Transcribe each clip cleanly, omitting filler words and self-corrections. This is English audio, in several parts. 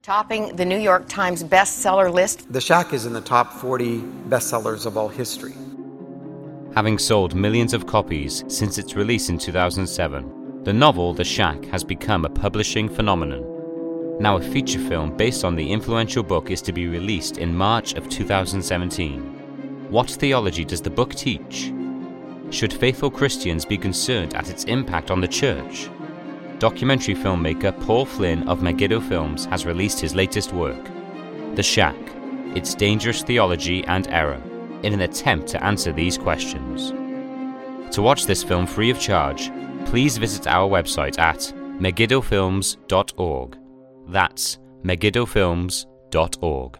Topping the New York Times bestseller list. The Shack is in the top 40 bestsellers of all history. Having sold millions of copies since its release in 2007, the novel The Shack has become a publishing phenomenon. Now a feature film based on the influential book is to be released in March of 2017. What theology does the book teach? Should faithful Christians be concerned at its impact on the church? Documentary filmmaker Paul Flynn of Megiddo Films has released his latest work, The Shack, Its Dangerous Theology and Error, in an attempt to answer these questions. To watch this film free of charge, please visit our website at megiddofilms.org. That's megiddofilms.org.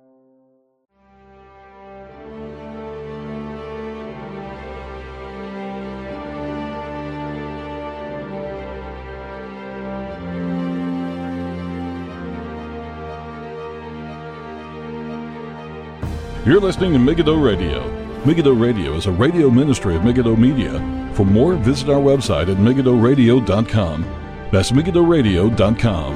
You're listening to Megiddo Radio. Megiddo Radio is a radio ministry of Megiddo Media. For more, visit our website at megiddoradio.com. That's megiddoradio.com.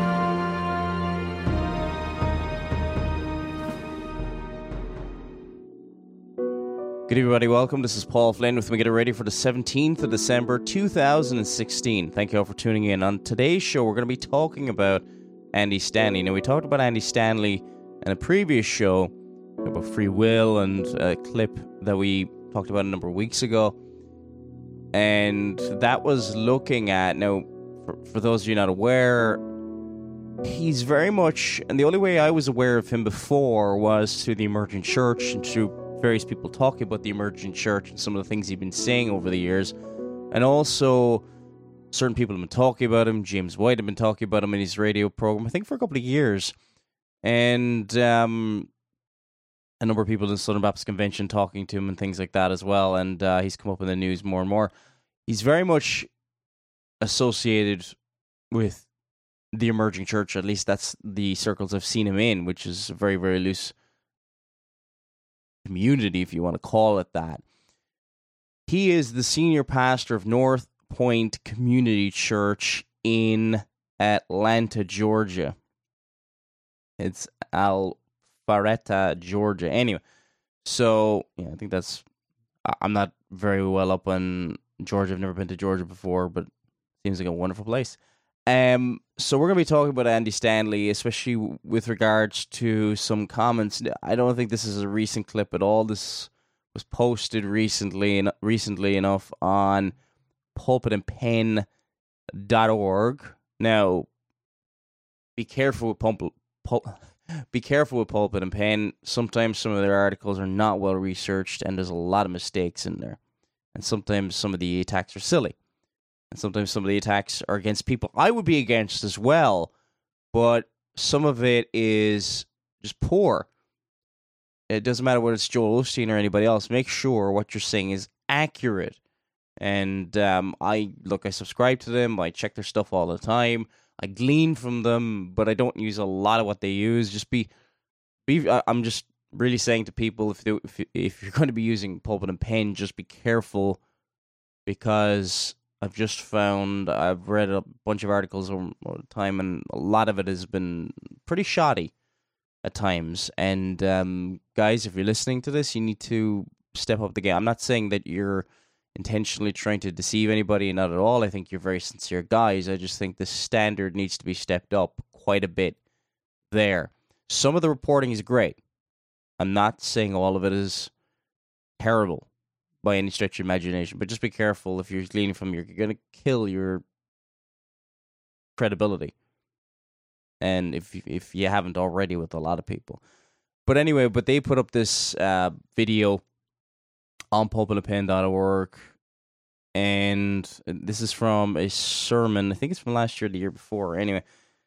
Good evening, everybody. Welcome. This is Paul Flynn with Megiddo Radio for the 17th of December, 2016. Thank you all for tuning in. On today's show, we're going to be talking about Andy Stanley. Now, we talked about Andy Stanley in a previous show about free will and a clip that we talked about a number of weeks ago. And that was looking at, now, for those of you not aware, he's very much, and the only way I was aware of him before was through the emerging church and through various people talking about the emerging church and some of the things he'd been saying over the years. And also, certain people have been talking about him. James White had been talking about him in his radio program, I think for a couple of years. And a number of people in the Southern Baptist Convention talking to him and things like that as well, and he's come up in the news more and more. He's very much associated with the emerging church, at least that's the circles I've seen him in, which is a very, very loose community, if you want to call it that. He is the senior pastor of North Point Community Church in Atlanta, Georgia. It's Alpharetta, Georgia. Anyway, so yeah, I think that's. I'm not very well up on Georgia. I've never been to Georgia before, but it seems like a wonderful place. So we're going to be talking about Andy Stanley, especially with regards to some comments. I don't think this is a recent clip at all. This was posted recently enough on pulpitandpen.org. Now, be careful with Pulpit and Pen. Sometimes some of their articles are not well researched, and there's a lot of mistakes in there. And sometimes some of the attacks are silly. And sometimes some of the attacks are against people I would be against as well. But some of it is just poor. It doesn't matter whether it's Joel Osteen or anybody else. Make sure what you're saying is accurate. And I subscribe to them. I check their stuff all the time. I glean from them, but I don't use a lot of what they use. I'm just really saying to people, if you're going to be using Pulpit and Pen, just be careful, because I've read a bunch of articles over the time, and a lot of it has been pretty shoddy at times. And guys, if you're listening to this, you need to step up the game. I'm not saying that you're intentionally trying to deceive anybody, not at all. I think you're very sincere guys. I just think the standard needs to be stepped up quite a bit there. Some of the reporting is great. I'm not saying all of it is terrible by any stretch of imagination, but just be careful. If you're gleaning from, you're going to kill your credibility, and if you haven't already with a lot of people. But anyway, they put up this video on pulpitandpen.org, and this is from a sermon. I think it's from last year or the year before. Anyway,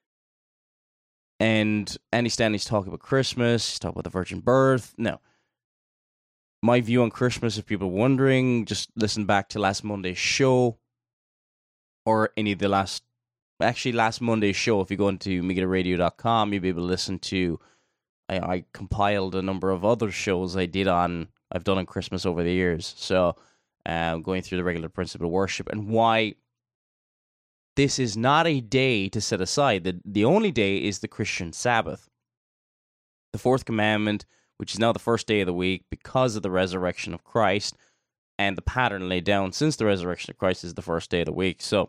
and Andy Stanley's talking about Christmas. He's talking about the virgin birth. Now, my view on Christmas, if people are wondering, just listen back to last Monday's show, or any of the last Monday's show. If you go into megiddoradio.com, you'll be able to listen to. I compiled a number of other shows I've done on Christmas over the years. So, going through the regular principle of worship and why this is not a day to set aside. The only day is the Christian Sabbath. The fourth commandment, which is now the first day of the week because of the resurrection of Christ, and the pattern laid down since the resurrection of Christ is the first day of the week. So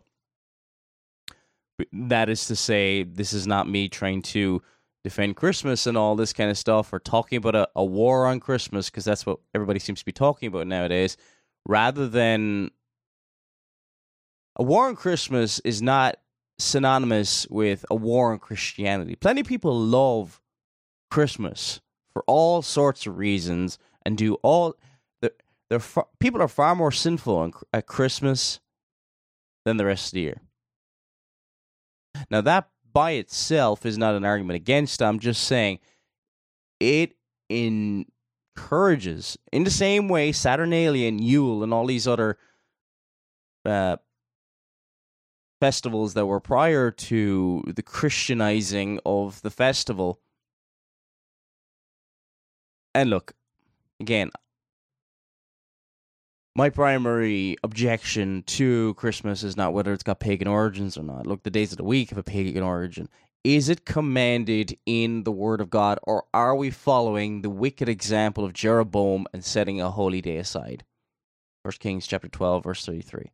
that is to say, this is not me trying to defend Christmas and all this kind of stuff, or talking about a war on Christmas, because that's what everybody seems to be talking about nowadays, rather than... A war on Christmas is not synonymous with a war on Christianity. Plenty of people love Christmas for all sorts of reasons and do all... People are far more sinful at Christmas than the rest of the year. Now, that by itself is not an argument against it. I'm just saying it encourages, in the same way Saturnalia and Yule and all these other festivals that were prior to the Christianizing of the festival. And look, again, my primary objection to Christmas is not whether it's got pagan origins or not. Look, the days of the week have a pagan origin. Is it commanded in the Word of God, or are we following the wicked example of Jeroboam and setting a holy day aside? 1 Kings chapter 12, verse 33.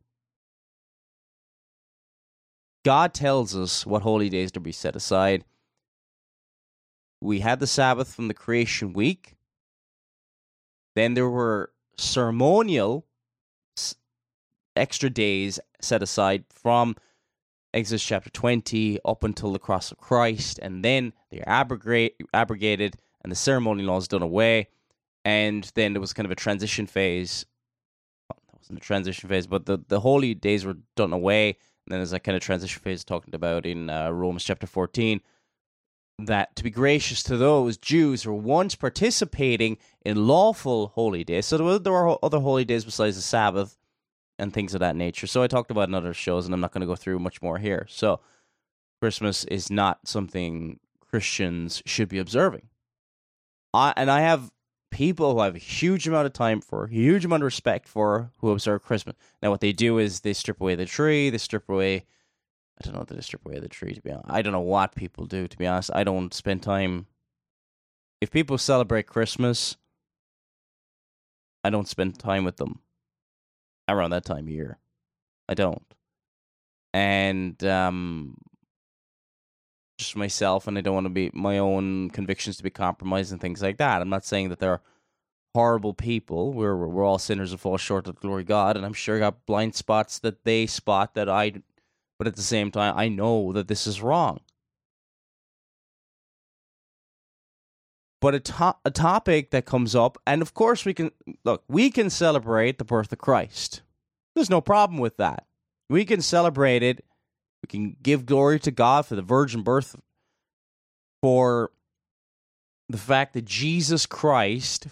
God tells us what holy days to be set aside. We had the Sabbath from the creation week. Then there were ceremonial extra days set aside from Exodus chapter 20 up until the cross of Christ, and then they are abrogated and the ceremonial laws done away, and then there was kind of a transition phase. Well, that wasn't a transition phase, but the holy days were done away, and then there's that kind of transition phase talking about in Romans chapter 14, that to be gracious to those Jews who were once participating in lawful holy days. So there were other holy days besides the Sabbath and things of that nature. So I talked about in other shows, and I'm not going to go through much more here. So Christmas is not something Christians should be observing. I have people who I have a huge amount of time for, a huge amount of respect for, who observe Christmas. Now what they do is they strip away the tree, I don't know that they strip away the tree, to be honest. I don't know what people do, to be honest. I don't spend time... If people celebrate Christmas, I don't spend time with them around that time of year. I don't. And just myself, and I don't want to be my own convictions to be compromised and things like that. I'm not saying that they're horrible people. We're all sinners and fall short of the glory of God, and I'm sure I got blind spots that they spot that I... But at the same time, I know that this is wrong. But a topic that comes up, and of course we can celebrate the birth of Christ. There's no problem with that. We can celebrate it. We can give glory to God for the virgin birth, for the fact that Jesus Christ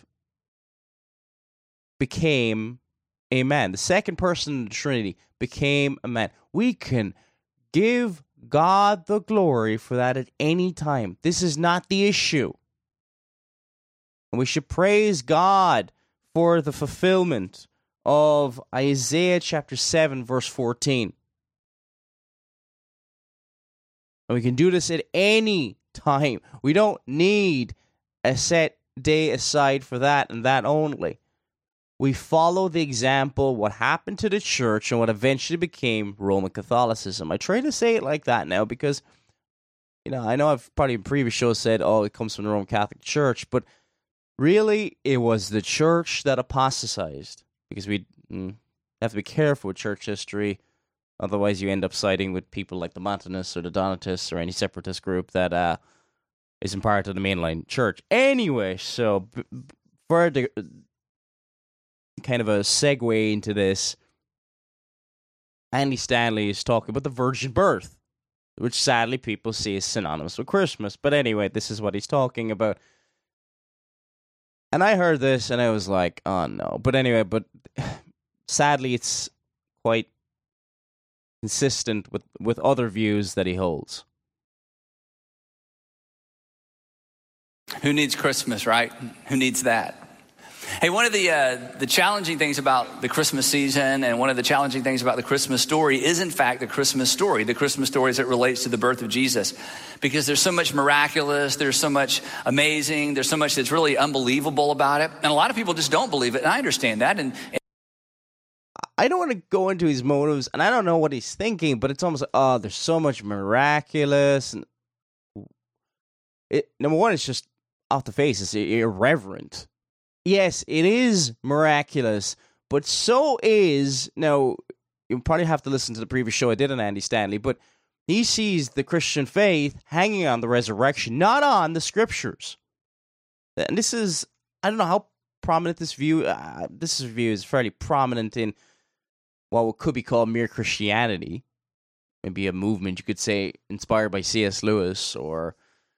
became a man. The second person in the Trinity became a man. We can give God the glory for that at any time. This is not the issue. And we should praise God for the fulfillment of Isaiah chapter 7, verse 14. And we can do this at any time. We don't need a set day aside for that and that only. We follow the example, what happened to the church and what eventually became Roman Catholicism. I try to say it like that now because, I know I've probably in previous shows said, it comes from the Roman Catholic Church, but really it was the church that apostatized, because we have to be careful with church history. Otherwise you end up siding with people like the Montanists or the Donatists or any separatist group that isn't part of the mainline church. Anyway, so for the... kind of a segue into this, Andy Stanley is talking about the virgin birth, which sadly people see as synonymous with Christmas. But anyway, this is what he's talking about. And I heard this and I was like, oh no. But anyway, sadly it's quite consistent with other views that he holds. Who needs Christmas, right? Who needs that? Hey, one of the challenging things about the Christmas season and one of the challenging things about the Christmas story is, in fact, the Christmas story as it relates to the birth of Jesus. Because there's so much miraculous, there's so much amazing, there's so much that's really unbelievable about it. And a lot of people just don't believe it, and I understand that. And I don't want to go into his motives, and I don't know what he's thinking, but it's almost like, oh, there's so much miraculous. And number one, it's just off the face, it's irreverent. Yes, it is miraculous, but so is, now, you probably have to listen to the previous show I did on Andy Stanley, but he sees the Christian faith hanging on the resurrection, not on the scriptures. And this is, I don't know how prominent this view is fairly prominent in what could be called mere Christianity. Maybe a movement, you could say, inspired by C.S. Lewis or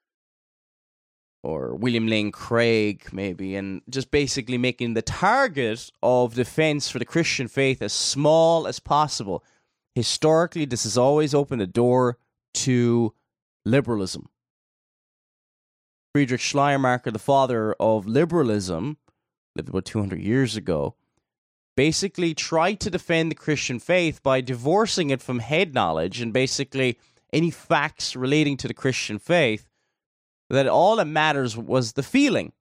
William Lane Craig, maybe, and just basically making the target of defense for the Christian faith as small as possible. Historically, this has always opened the door to liberalism. Friedrich Schleiermacher, the father of liberalism, lived about 200 years ago, basically tried to defend the Christian faith by divorcing it from head knowledge and basically any facts relating to the Christian faith, that all that matters was the feeling.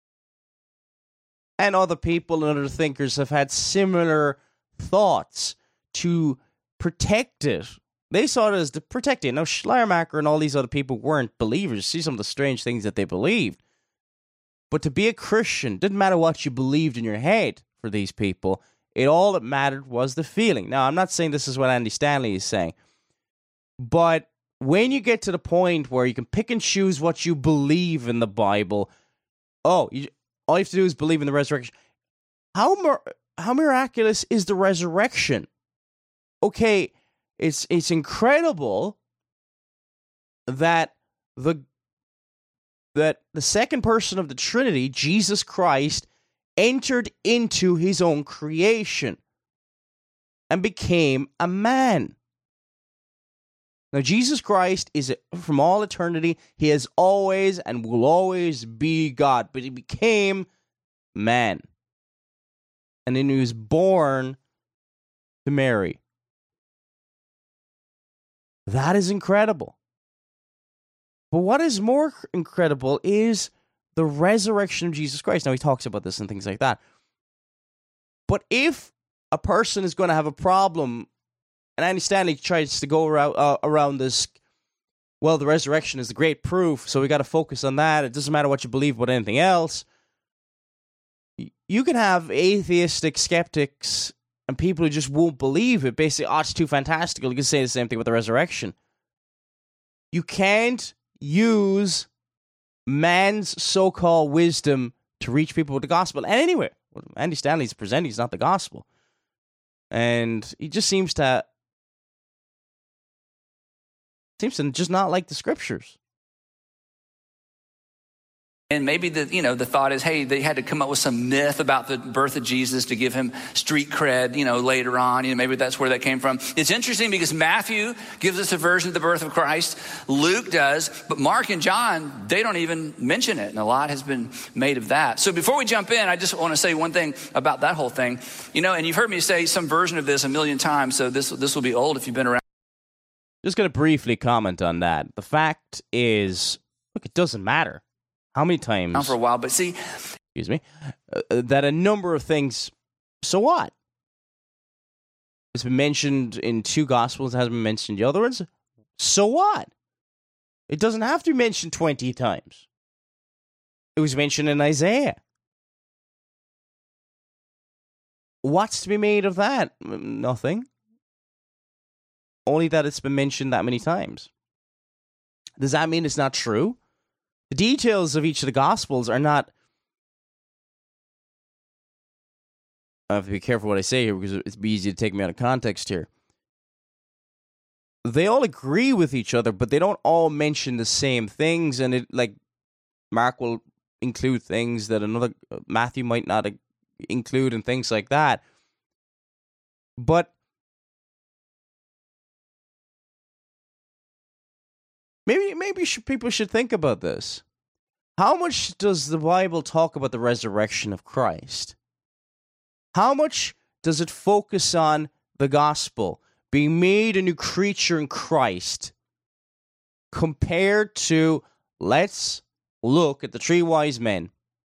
And other people and other thinkers have had similar thoughts to protect it. They saw it as to protect it. Now, Schleiermacher and all these other people weren't believers. See some of the strange things that they believed. But to be a Christian, didn't matter what you believed in your head for these people. All that mattered was the feeling. Now, I'm not saying this is what Andy Stanley is saying. But when you get to the point where you can pick and choose what you believe in the Bible, all you have to do is believe in the resurrection. How miraculous is the resurrection? Okay, it's incredible that the second person of the Trinity, Jesus Christ, entered into his own creation and became a man. Now, Jesus Christ is, from all eternity, he has always and will always be God, but he became man. And then he was born to Mary. That is incredible. But what is more incredible is the resurrection of Jesus Christ. Now, he talks about this and things like that. But if a person is going to have a problem, and Andy Stanley tries to go around this, well, the resurrection is the great proof, so we got to focus on that. It doesn't matter what you believe about anything else. You can have atheistic skeptics and people who just won't believe it. Basically, it's too fantastical. You can say the same thing with the resurrection. You can't use man's so-called wisdom to reach people with the gospel. And anyway, what Andy Stanley's presenting is not the gospel. And he just seems to just not like the scriptures. And maybe the thought is, hey, they had to come up with some myth about the birth of Jesus to give him street cred, later on. Maybe that's where that came from. It's interesting because Matthew gives us a version of the birth of Christ. Luke does, but Mark and John, they don't even mention it. And a lot has been made of that. So before we jump in, I just want to say one thing about that whole thing. And you've heard me say some version of this a million times, so this will be old if you've been around. Just going to briefly comment on that. The fact is, look, it doesn't matter how many times. Not for a while, but see. Excuse me. That a number of things, so what? It's been mentioned in 2 Gospels, it hasn't been mentioned in the other ones. So what? It doesn't have to be mentioned 20 times. It was mentioned in Isaiah. What's to be made of that? Nothing. Only that it's been mentioned that many times. Does that mean it's not true? The details of each of the Gospels are not... I have to be careful what I say here because it's easy to take me out of context here. They all agree with each other, but they don't all mention the same things. And Mark will include things that Matthew might not include and things like that. But maybe people should think about this. How much does the Bible talk about the resurrection of Christ? How much does it focus on the gospel, being made a new creature in Christ, compared to, let's look at the 3 wise men,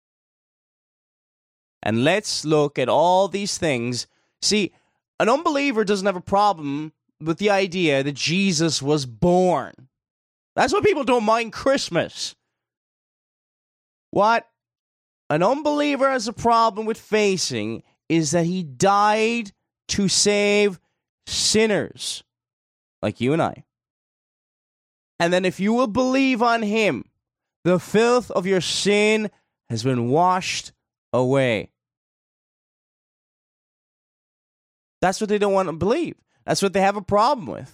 and let's look at all these things. See, an unbeliever doesn't have a problem with the idea that Jesus was born. That's why people don't mind Christmas. What an unbeliever has a problem with facing is that he died to save sinners like you and I. And then if you will believe on him, the filth of your sin has been washed away. That's what they don't want to believe. That's what they have a problem with.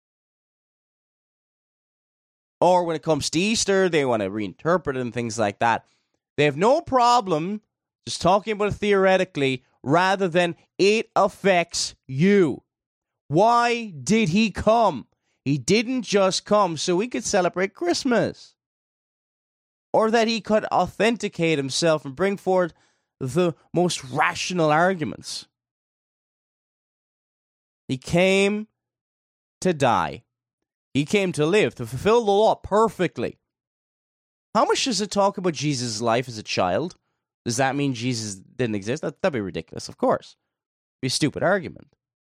Or when it comes to Easter, they want to reinterpret it and things like that. They have no problem just talking about it theoretically rather than it affects you. Why did he come? He didn't just come so we could celebrate Christmas. Or that he could authenticate himself and bring forward the most rational arguments. He came to die. He came to live, to fulfill the law perfectly. How much does it talk about Jesus' life as a child? Does that mean Jesus didn't exist? That'd be ridiculous, of course. It'd be a stupid argument.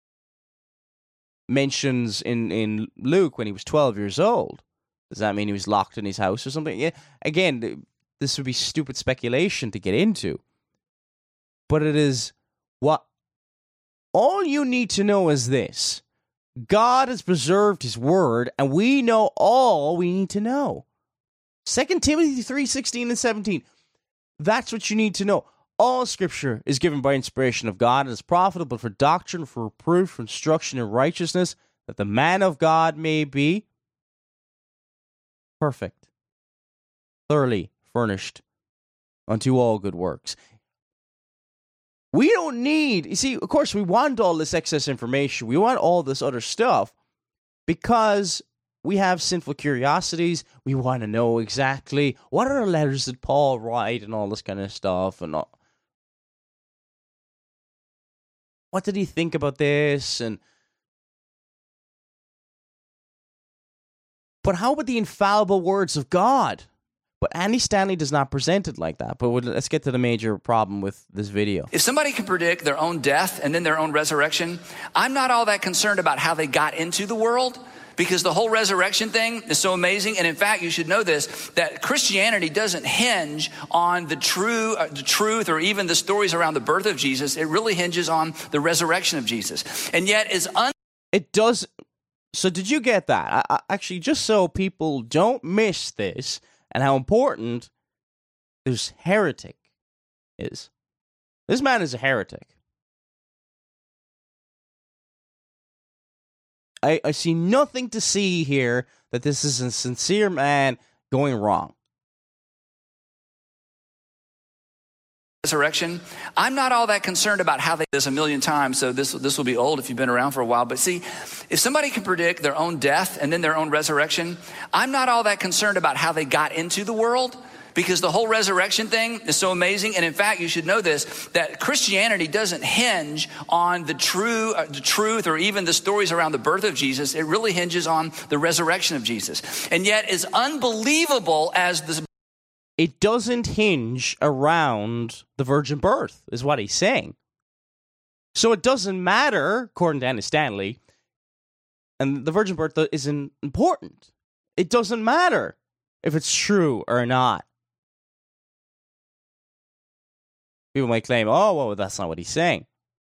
Mentions in Luke when he was 12 years old. Does that mean he was locked in his house or something? Yeah. Again, this would be stupid speculation to get into. But it is what all you need to know is this. God has preserved his word, and we know all we need to know. 2 Timothy 3:16 and 17. That's what you need to know. All scripture is given by inspiration of God and is profitable for doctrine, for reproof, for instruction in righteousness, that the man of God may be perfect, thoroughly furnished unto all good works. We don't need, you see, of course, we want all this excess information. We want all this other stuff because we have sinful curiosities. We want to know exactly what other letters did Paul write and all this kind of stuff. And all. What did he think about this? But how about the infallible words of God? But Andy Stanley does not present it like that. But let's get to the major problem with this video. If somebody can predict their own death and then their own resurrection, I'm not all that concerned about how they got into the world, because the whole resurrection thing is so amazing. And in fact, you should know this, that Christianity doesn't hinge on the truth or even the stories around the birth of Jesus. It really hinges on the resurrection of Jesus. And yet it does. So did you get that? Actually, just so people don't miss this, and how important this heretic is. This man is a heretic. I see nothing to see here that this is a sincere man going wrong. Resurrection, I'm not all that concerned about how they do this a million times, so this will be old if you've been around for a while. But see, if somebody can predict their own death and then their own resurrection, I'm not all that concerned about how they got into the world, because the whole resurrection thing is so amazing. And in fact, you should know this, that Christianity doesn't hinge on the truth or even the stories around the birth of Jesus. It really hinges on the resurrection of Jesus. And yet, as unbelievable as this, it doesn't hinge around the virgin birth, is what he's saying. So it doesn't matter, according to Andy Stanley, and the virgin birth isn't important. It doesn't matter if it's true or not. People might claim, oh, well, that's not what he's saying.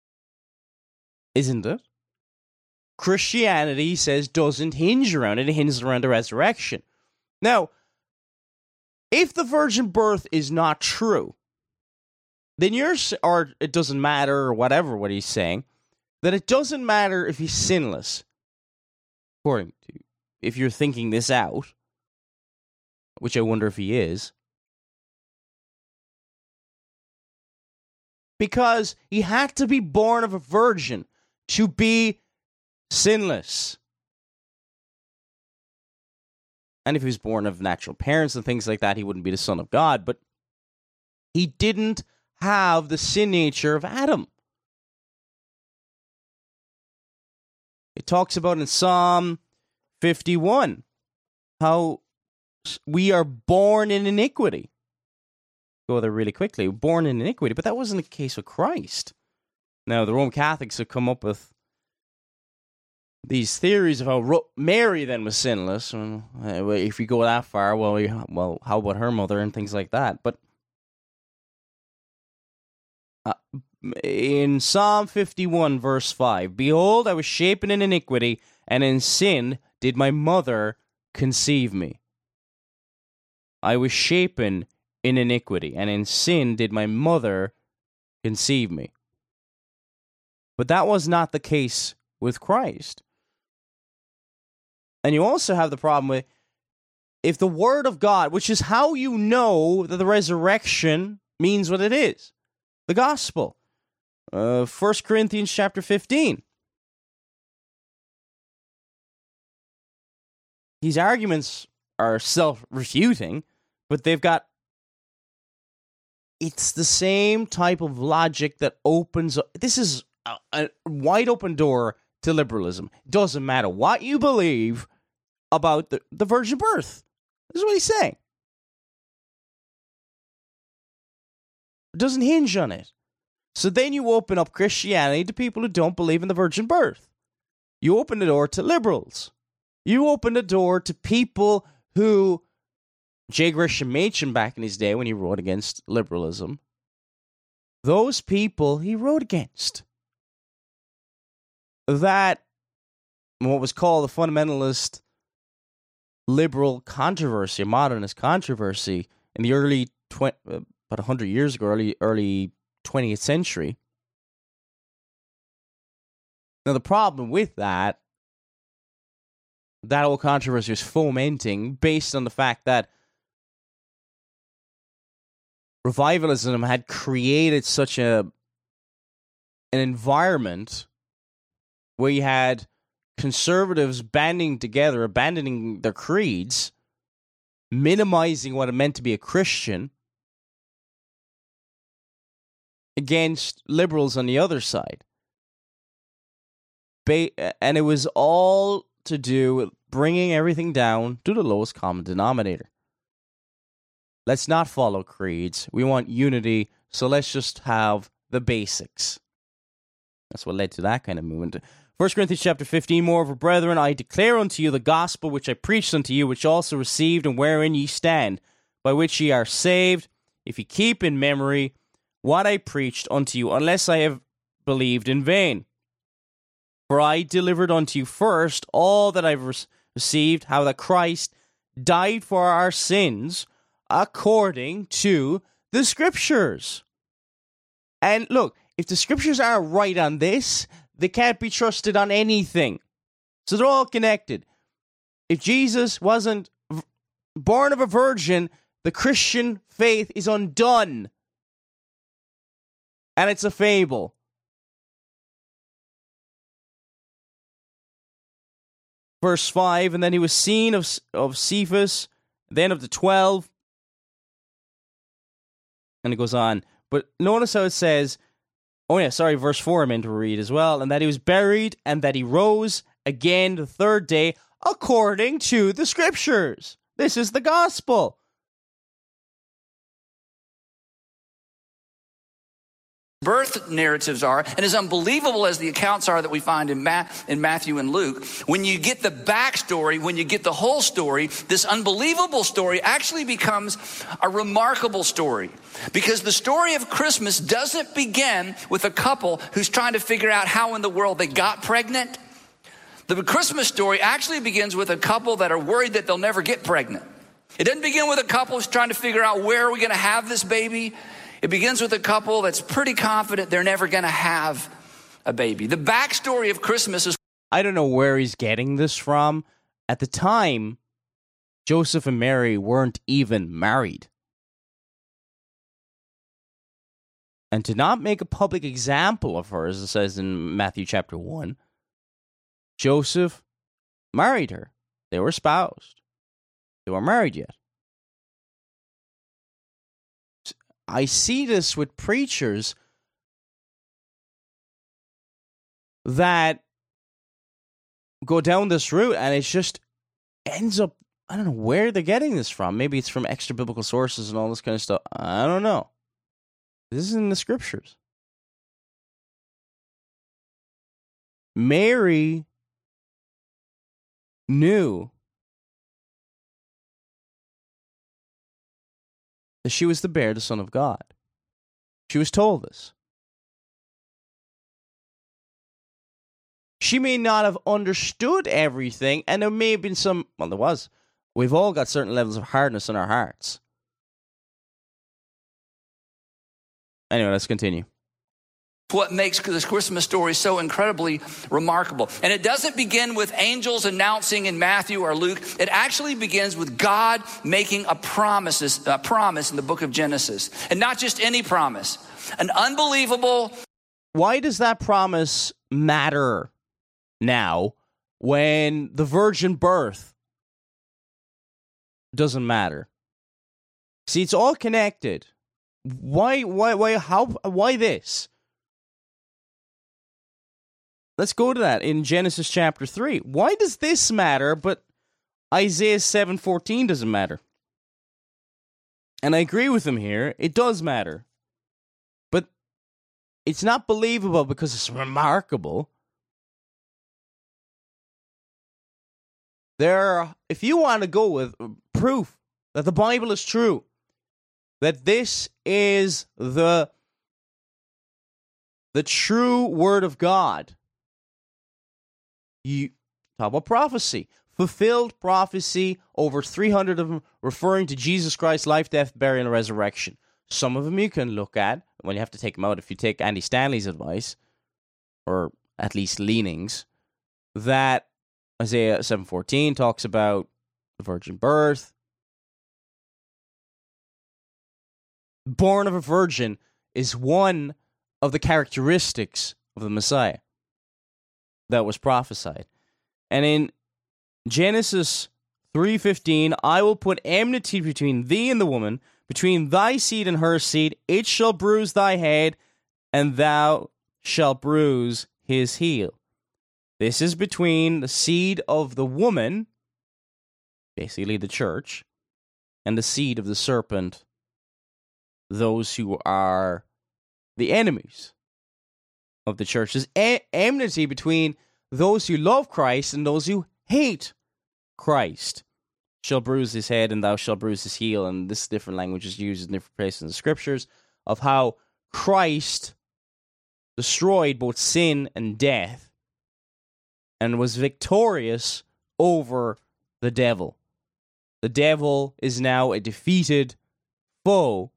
Isn't it? Christianity says doesn't hinge around it. It hinges around the resurrection. Now, if the virgin birth is not true, then or it doesn't matter, or whatever what he's saying, that it doesn't matter if he's sinless. According to, if you're thinking this out, which I wonder if he is, because he had to be born of a virgin to be sinless. And if he was born of natural parents and things like that, he wouldn't be the son of God. But he didn't have the sin nature of Adam. It talks about in Psalm 51 how we are born in iniquity. Go there really quickly. Born in iniquity, but that wasn't the case with Christ. Now, the Roman Catholics have come up with these theories of how Mary then was sinless. If you go that far, well, how about her mother and things like that? But in Psalm 51, verse 5, "Behold, I was shapen in iniquity, and in sin did my mother conceive me." I was shapen in iniquity, and in sin did my mother conceive me. But that was not the case with Christ. And you also have the problem with, if the Word of God, which is how you know that the resurrection means what it is, the gospel, 1 Corinthians chapter 15. These arguments are self-refuting, but it's the same type of logic that opens up. This is a wide open door to liberalism. It doesn't matter what you believe about the virgin birth. This is what he's saying. It doesn't hinge on it. So then you open up Christianity to people who don't believe in the virgin birth. You open the door to liberals. You open the door to people who, J. Gresham Machen back in his day when he wrote against liberalism, those people he wrote against. That, what was called the fundamentalist liberal controversy, modernist controversy, in the early, about 100 years ago, early 20th century. Now, the problem with that whole controversy was fomenting based on the fact that revivalism had created such an environment where you had conservatives banding together, abandoning their creeds, minimizing what it meant to be a Christian, against liberals on the other side. And it was all to do with bringing everything down to the lowest common denominator. Let's not follow creeds. We want unity, so let's just have the basics. That's what led to that kind of movement. 1 Corinthians chapter 15, "Moreover, brethren, I declare unto you the gospel which I preached unto you, which also received, and wherein ye stand, by which ye are saved, if ye keep in memory what I preached unto you, unless I have believed in vain. For I delivered unto you first all that I received, how that Christ died for our sins, according to the Scriptures." And look, if the Scriptures are right on this, they can't be trusted on anything. So they're all connected. If Jesus wasn't born of a virgin, the Christian faith is undone. And it's a fable. Verse 5, "And then he was seen of Cephas, then of the 12. And it goes on. But notice how it says, verse 4 I meant to read as well. "And that he was buried, and that he rose again the third day, according to the Scriptures." This is the gospel. Birth narratives are, and as unbelievable as the accounts are that we find in Matthew and Luke, when you get the backstory, when you get the whole story, this unbelievable story actually becomes a remarkable story. Because the story of Christmas doesn't begin with a couple who's trying to figure out how in the world they got pregnant. The Christmas story actually begins with a couple that are worried that they'll never get pregnant. It doesn't begin with a couple who's trying to figure out where are we going to have this baby. It begins with a couple that's pretty confident they're never going to have a baby. The backstory of Christmas is... I don't know where he's getting this from. At the time, Joseph and Mary weren't even married. And to not make a public example of her, as it says in Matthew chapter 1, Joseph married her. They were espoused. they weren't married yet. I see this with preachers that go down this route, and it just ends up, I don't know where they're getting this from. Maybe it's from extra biblical sources and all this kind of stuff. I don't know. This is in the scriptures. Mary knew that she was to bear the Son of God. She was told this. She may not have understood everything, and there may have been some, well, there was. We've all got certain levels of hardness in our hearts. Anyway, let's continue. What makes this Christmas story so incredibly remarkable. And it doesn't begin with angels announcing in Matthew or Luke. It actually begins with God making a promise in the book of Genesis. And not just any promise. An unbelievable... Why does that promise matter now when the virgin birth doesn't matter? See, it's all connected. Why this? Let's go to that in Genesis chapter 3. Why does this matter, but Isaiah 7:14 doesn't matter? And I agree with him here. It does matter. But it's not believable because it's remarkable. If you want to go with proof that the Bible is true, that this is the true word of God, you talk about prophecy. Fulfilled prophecy, over 300 of them referring to Jesus Christ's life, death, burial, and resurrection. Some of them you can look at, well, you have to take them out if you take Andy Stanley's advice, or at least leanings, that Isaiah 7:14 talks about the virgin birth. Born of a virgin is one of the characteristics of the Messiah that was prophesied. And in Genesis 3:15, I will put enmity between thee and the woman, between thy seed and her seed. It shall bruise thy head, and thou shalt bruise his heel. This is between the seed of the woman, basically the church, and the seed of the serpent, those who are the enemies of the church. There's enmity between those who love Christ and those who hate Christ. Shall bruise his head and thou shalt bruise his heel. And this different language is used in different places in the scriptures of how Christ destroyed both sin and death and was victorious over the devil. The devil is now a defeated foe.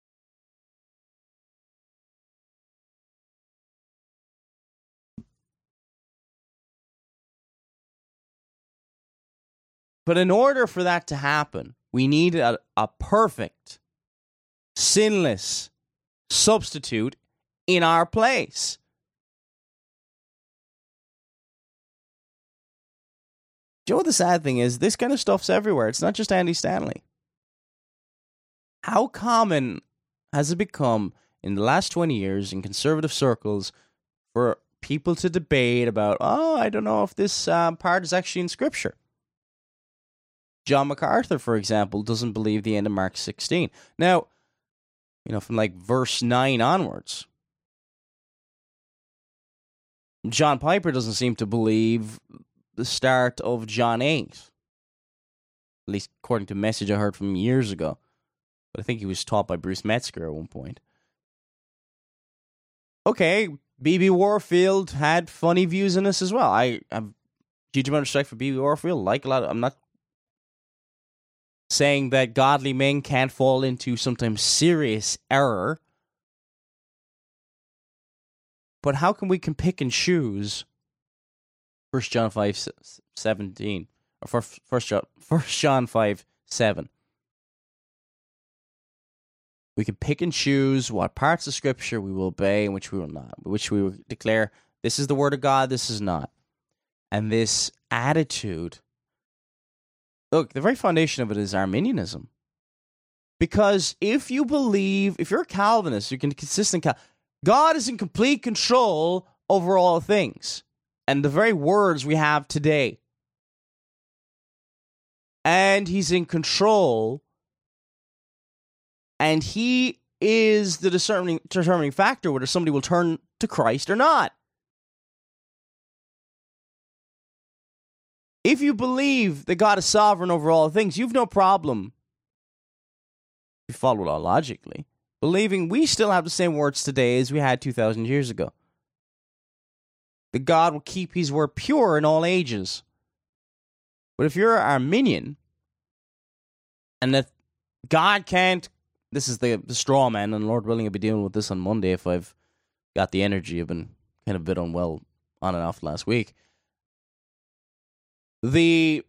But in order for that to happen, we need a perfect, sinless substitute in our place. Do you know what the sad thing is? This kind of stuff's everywhere. It's not just Andy Stanley. How common has it become in the last 20 years in conservative circles for people to debate about, I don't know if this part is actually in Scripture? John MacArthur, for example, doesn't believe the end of Mark 16. Now, from like verse 9 onwards, John Piper doesn't seem to believe the start of John 8. At least according to a message I heard from years ago. But I think he was taught by Bruce Metzger at one point. Okay, B.B. Warfield had funny views in this as well. I have huge amount of respect for B.B. Warfield. I'm not saying that godly men can't fall into sometimes serious error. But how can we pick and choose 1 John 5:17 or 1 John 5:7? We can pick and choose what parts of Scripture we will obey and which we will not, which we will declare this is the Word of God, this is not. And this attitude Look, the very foundation of it is Arminianism. Because if you're a Calvinist, you're consistent, God is in complete control over all things. And the very words we have today. And he's in control. And he is the determining factor whether somebody will turn to Christ or not. If you believe that God is sovereign over all things, you've no problem, if you follow it all logically, believing we still have the same words today as we had 2,000 years ago. That God will keep his word pure in all ages. But if you're Arminian, and that God can't, this is the straw man, and Lord willing, I'll be dealing with this on Monday if I've got the energy. I've been kind of a bit unwell on and off last week. This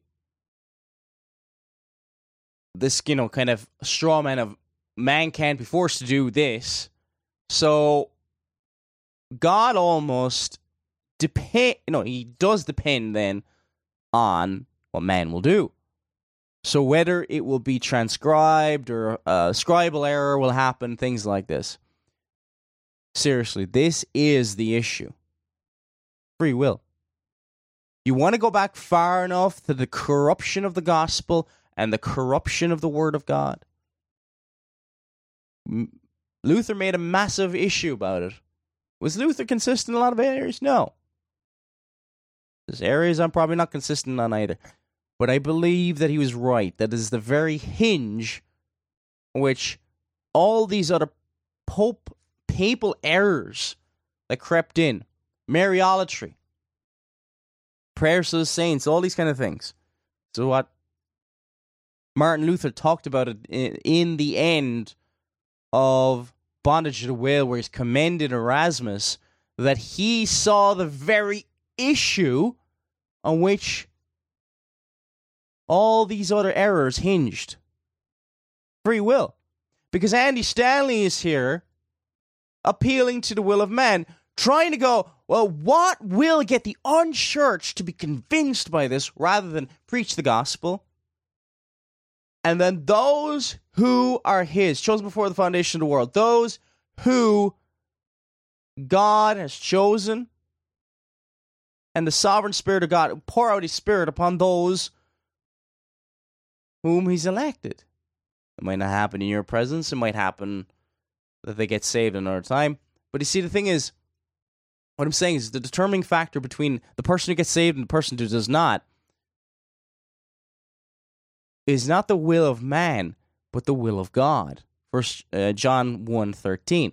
kind of straw man of man can't be forced to do this. So God almost he does depend then on what man will do. So whether it will be transcribed or a scribal error will happen, things like this. Seriously, this is the issue. Free will. You want to go back far enough to the corruption of the gospel and the corruption of the word of God? Luther made a massive issue about it. Was Luther consistent in a lot of areas? No. There's areas I'm probably not consistent on either. But I believe that he was right. That is the very hinge which all these other papal errors that crept in, Mariolatry, prayers to the saints, all these kind of things. So what Martin Luther talked about it in the end of Bondage to the Will, where he's commended Erasmus, that he saw the very issue on which all these other errors hinged. Free will. Because Andy Stanley is here appealing to the will of man, trying to go, well, what will get the unchurched to be convinced by this rather than preach the gospel? And then those who are his, chosen before the foundation of the world, those who God has chosen, and the sovereign Spirit of God pour out his Spirit upon those whom he's elected. It might not happen in your presence. It might happen that they get saved another time. But you see, the thing is, what I'm saying is the determining factor between the person who gets saved and the person who does not is not the will of man, but the will of God. First John 1:13.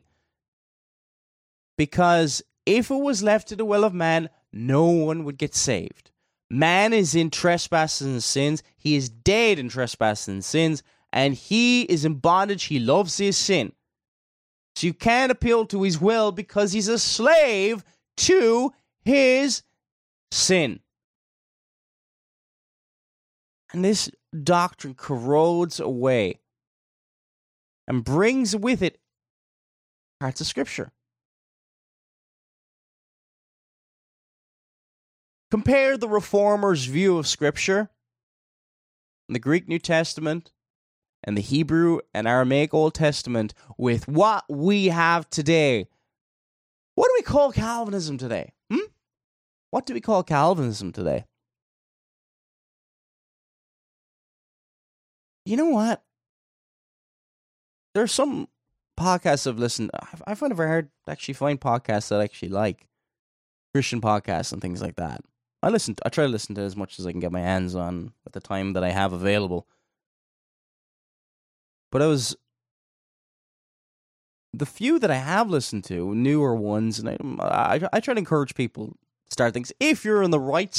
Because if it was left to the will of man, no one would get saved. Man is in trespasses and sins. He is dead in trespasses and sins, and he is in bondage. He loves his sin. So you can't appeal to his will because he's a slave to his sin. And this doctrine corrodes away and brings with it parts of Scripture. Compare the Reformers' view of Scripture, the Greek New Testament, and the Hebrew and Aramaic Old Testament with what we have today. What do we call Calvinism today? What do we call Calvinism today? You know what? There are some podcasts I've listened to. I find it very hard to actually find podcasts that I actually like. Christian podcasts and things like that. I try to listen to as much as I can get my hands on at the time that I have available. But the few that I have listened to, newer ones, and I try to encourage people to start things. If you're in the right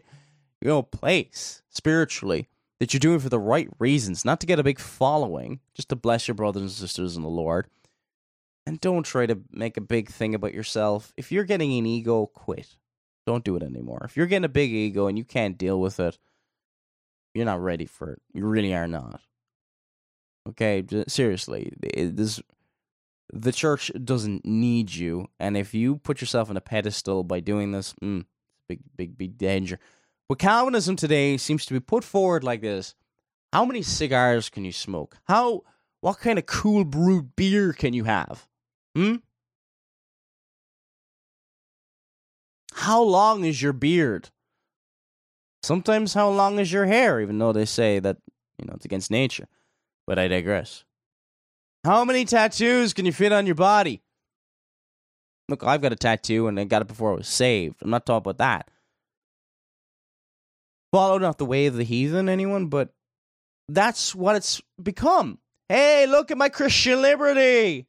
place spiritually, that you're doing it for the right reasons, not to get a big following, just to bless your brothers and sisters in the Lord. And don't try to make a big thing about yourself. If you're getting an ego, quit. Don't do it anymore. If you're getting a big ego and you can't deal with it, you're not ready for it. You really are not. Okay, seriously. The church doesn't need you. And if you put yourself on a pedestal by doing this, big danger. But Calvinism today seems to be put forward like this. How many cigars can you smoke? What kind of cool brewed beer can you have? How long is your beard? Sometimes how long is your hair, even though they say that, it's against nature. But I digress. How many tattoos can you fit on your body? Look, I've got a tattoo, and I got it before I was saved. I'm not talking about that. Follow not the way of the heathen, anyone, but that's what it's become. Hey, look at my Christian liberty.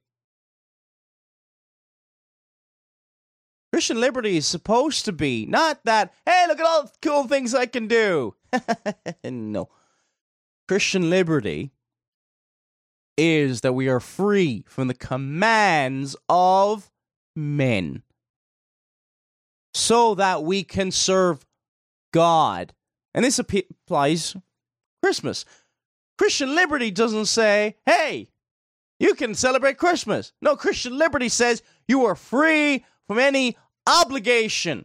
Christian liberty is supposed to be not that, hey, look at all the cool things I can do. No. Christian liberty is that we are free from the commands of men so that we can serve God. And this applies Christmas. Christian liberty doesn't say, hey, you can celebrate Christmas. No, Christian liberty says you are free from any obligation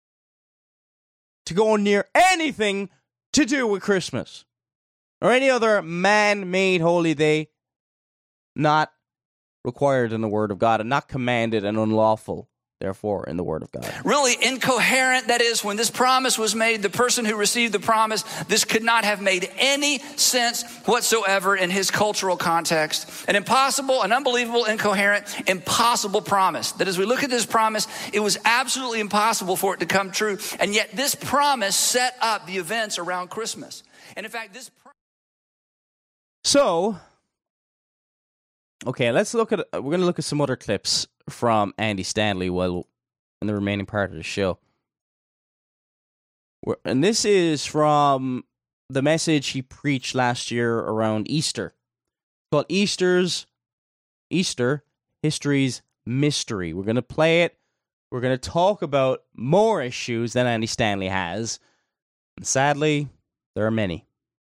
to go near anything to do with Christmas or any other man-made holy day not required in the Word of God and not commanded and unlawful, therefore, in the Word of God. Really incoherent. That is, when this promise was made, the person who received the promise, this could not have made any sense whatsoever in his cultural context. An impossible, an unbelievable, incoherent, impossible promise. That as we look at this promise, it was absolutely impossible for it to come true. And yet this promise set up the events around Christmas. And in fact, Okay, we're going to look at some other clips from Andy Stanley while in the remaining part of the show. And this is from the message he preached last year around Easter. It's called Easter, History's Mystery. We're going to play it. We're going to talk about more issues than Andy Stanley has. And sadly, there are many.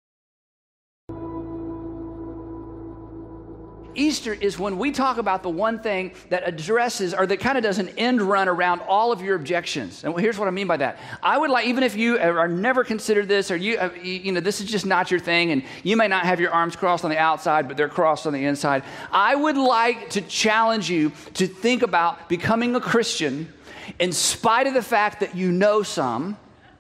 Easter is when we talk about the one thing that addresses or that kind of does an end run around all of your objections. And here's what I mean by that. I would like, even if you are never considered this or this is just not your thing and you may not have your arms crossed on the outside, but they're crossed on the inside. I would like to challenge you to think about becoming a Christian in spite of the fact that you know some,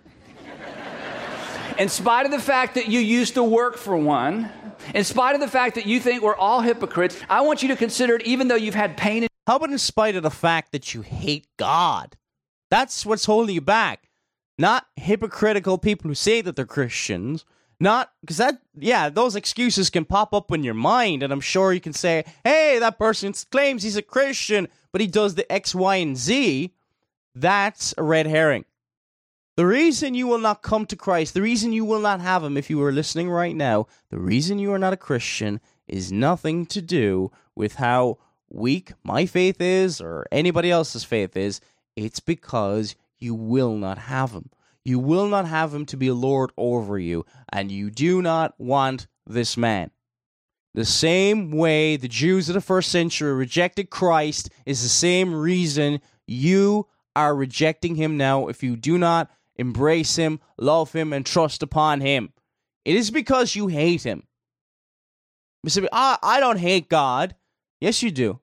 in spite of the fact that you used to work for one, in spite of the fact that you think we're all hypocrites. I want you to consider it even though you've had pain. How about in spite of the fact that you hate God? That's what's holding you back. Not hypocritical people who say that they're Christians. Not, because those excuses can pop up in your mind, and I'm sure you can say, hey, that person claims he's a Christian, but he does the X, Y, and Z. That's a red herring. The reason you will not come to Christ, the reason you will not have him if you are listening right now, the reason you are not a Christian is nothing to do with how weak my faith is or anybody else's faith is. It's because you will not have him. You will not have him to be Lord over you, and you do not want this man. The same way the Jews of the first century rejected Christ is the same reason you are rejecting him now if you do not embrace him, love him, and trust upon him. It is because you hate him. You say, I don't hate God. Yes, you do.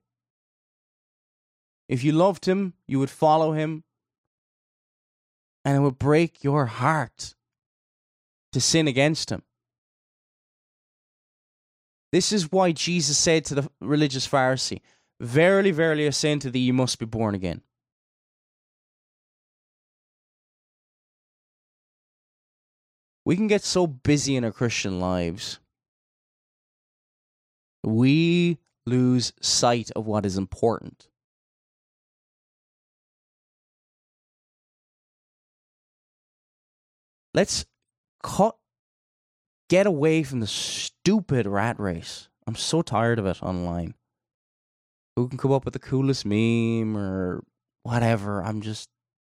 If you loved him, you would follow him, and it would break your heart to sin against him. This is why Jesus said to the religious Pharisee, verily, verily, I say unto thee, you must be born again. We can get so busy in our Christian lives, we lose sight of what is important. Let's get away from the stupid rat race. I'm so tired of it online. Who can come up with the coolest meme or whatever? I'm just...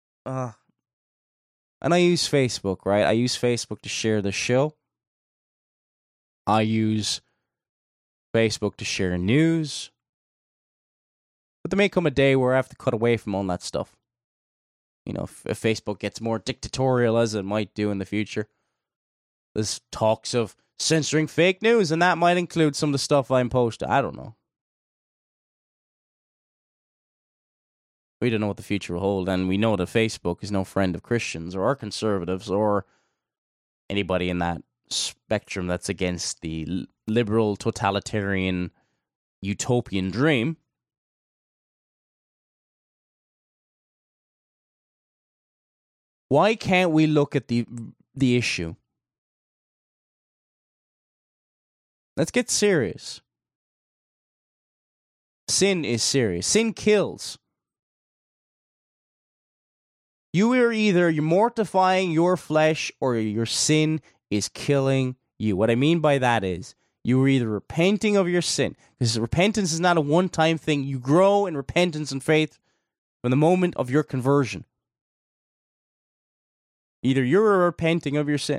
And I use Facebook, right? I use Facebook to share the show. I use Facebook to share news. But there may come a day where I have to cut away from all that stuff. If Facebook gets more dictatorial, as it might do in the future. There's talks of censoring fake news, and that might include some of the stuff I'm posting. I don't know. We don't know what the future will hold, and we know that Facebook is no friend of Christians or conservatives or anybody in that spectrum that's against the liberal, totalitarian, utopian dream. Why can't we look at the issue? Let's get serious. Sin is serious. Sin kills. You're mortifying your flesh or your sin is killing you. What I mean by that is you are either repenting of your sin, because repentance is not a one-time thing. You grow in repentance and faith from the moment of your conversion. Either you're repenting of your sin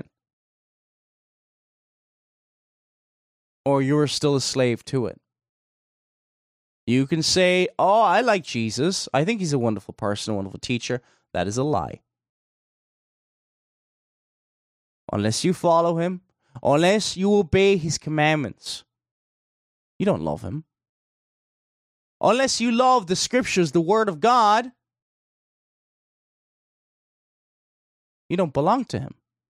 or you're still a slave to it. You can say, oh, I like Jesus. I think he's a wonderful person, a wonderful teacher. That is a lie. Unless you follow him, unless you obey his commandments, you don't love him. Unless you love the scriptures, the word of God, you don't belong to him.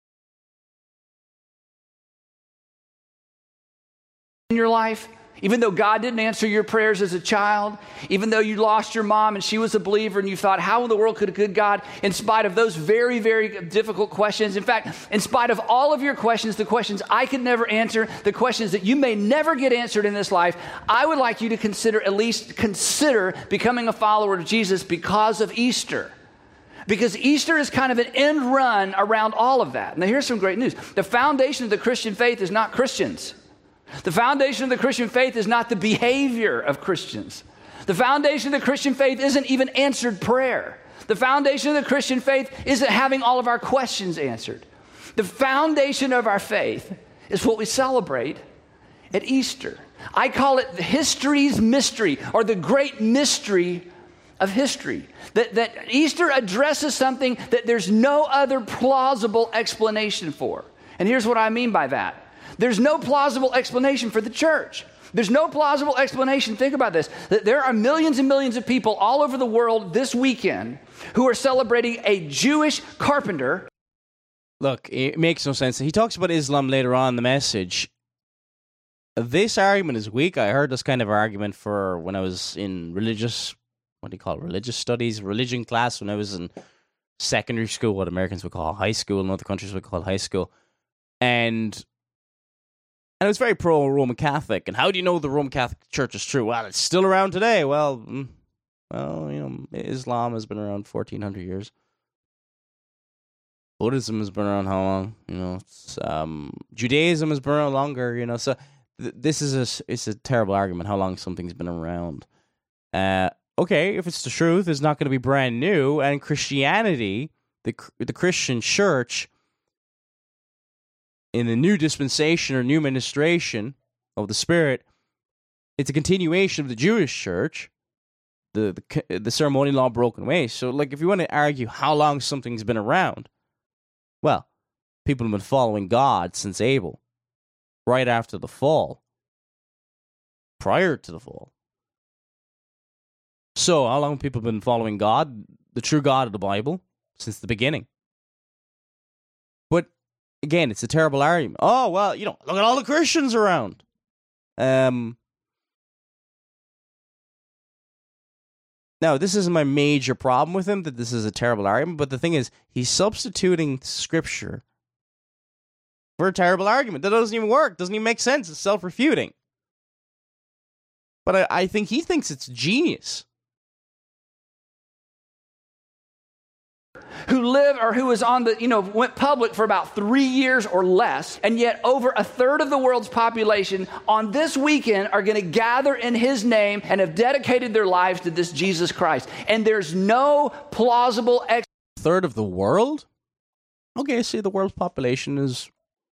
In your life, even though God didn't answer your prayers as a child, even though you lost your mom and she was a believer and you thought, how in the world could a good God, in spite of those very, very difficult questions, in fact, in spite of all of your questions, the questions I could never answer, the questions that you may never get answered in this life, I would like you to at least consider becoming a follower of Jesus because of Easter. Because Easter is kind of an end run around all of that. Now here's some great news. The foundation of the Christian faith is not Christians. The foundation of the Christian faith is not the behavior of Christians. The foundation of the Christian faith isn't even answered prayer. The foundation of the Christian faith isn't having all of our questions answered. The foundation of our faith is what we celebrate at Easter. I call it history's mystery, or the great mystery of history. That Easter addresses something that there's no other plausible explanation for. And here's what I mean by that. There's no plausible explanation for the church. There's no plausible explanation. Think about this. That there are millions and millions of people all over the world this weekend who are celebrating a Jewish carpenter. Look, it makes no sense. He talks about Islam later on in the message. This argument is weak. I heard this kind of argument for when I was in religious studies, religion class, when I was in secondary school, what Americans would call high school, and other countries would call high school. And it was very pro-Roman Catholic. And how do you know the Roman Catholic Church is true? Well, it's still around today. Well, Islam has been around 1,400 years. Buddhism has been around how long? Judaism has been around longer. So this is it's a terrible argument. How long something's been around? Okay, if it's the truth, it's not going to be brand new. And Christianity, the Christian church, in the new dispensation or new ministration of the Spirit, it's a continuation of the Jewish church, the ceremonial law broken away. So, if you want to argue how long something's been around, well, people have been following God since Abel, right after the fall, prior to the fall. So, how long have people been following God, the true God of the Bible, since the beginning? But again, it's a terrible argument. Oh, well, look at all the Christians around. Now, this isn't my major problem with him, that this is a terrible argument, but the thing is, he's substituting Scripture for a terrible argument. That doesn't even work. Doesn't even make sense. It's self-refuting. But I think he thinks it's genius. Who was on went public for about 3 years or less, and yet over a third of the world's population on this weekend are going to gather in his name and have dedicated their lives to this Jesus Christ. And there's no plausible third of the world? Okay, see, the world's population is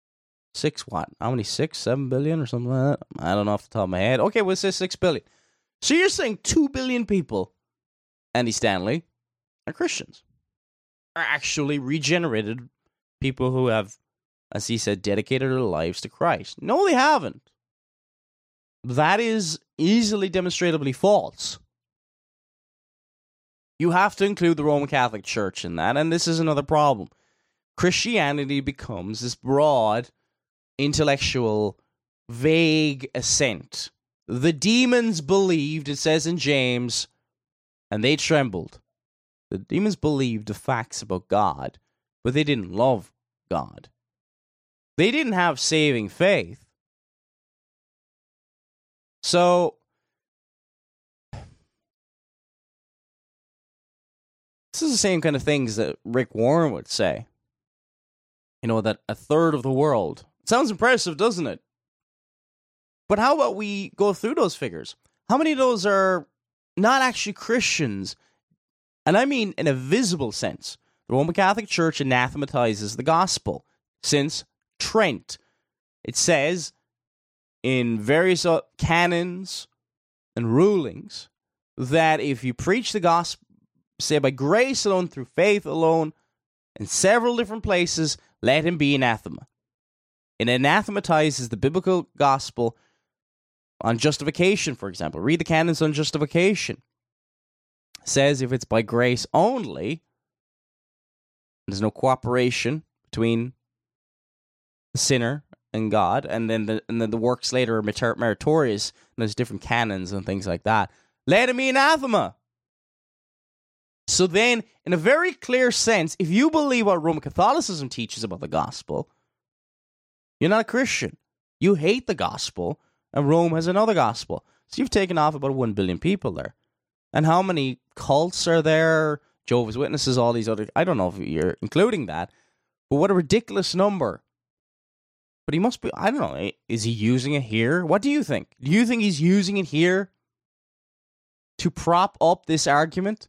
7 billion or something like that? I don't know off the top of my head. Okay, we'll say 6 billion. So you're saying 2 billion people, Andy Stanley, are Christians? Are actually regenerated people who have as he said, dedicated their lives to Christ. No, they haven't. That is easily demonstrably false. You have to include the Roman Catholic Church in that, and this is another problem. Christianity becomes this broad, intellectual, vague assent. The demons believed, it says in James, and they trembled. The demons believed the facts about God, but they didn't love God. They didn't have saving faith. So, this is the same kind of things that Rick Warren would say. You know, that a third of the world. It sounds impressive, doesn't it? But how about we go through those figures? How many of those are not actually Christians? And I mean in a visible sense. The Roman Catholic Church anathematizes the gospel since Trent. It says in various canons and rulings that if you preach the gospel, say by grace alone, through faith alone, in several different places, let him be anathema. It anathematizes the biblical gospel on justification, for example. Read the canons on justification. It says if it's by grace only, there's no cooperation between the sinner and God, and then the works later are meritorious, and there's different canons and things like that. Let him be anathema. So then, in a very clear sense, if you believe what Roman Catholicism teaches about the gospel, you're not a Christian. You hate the gospel, and Rome has another gospel. So you've taken off about 1 billion people there. And how many cults are there? Jehovah's Witnesses, all these other... I don't know if you're including that, but what a ridiculous number. But he must be... I don't know. Is he using it here? What do you think? Do you think he's using it here to prop up this argument?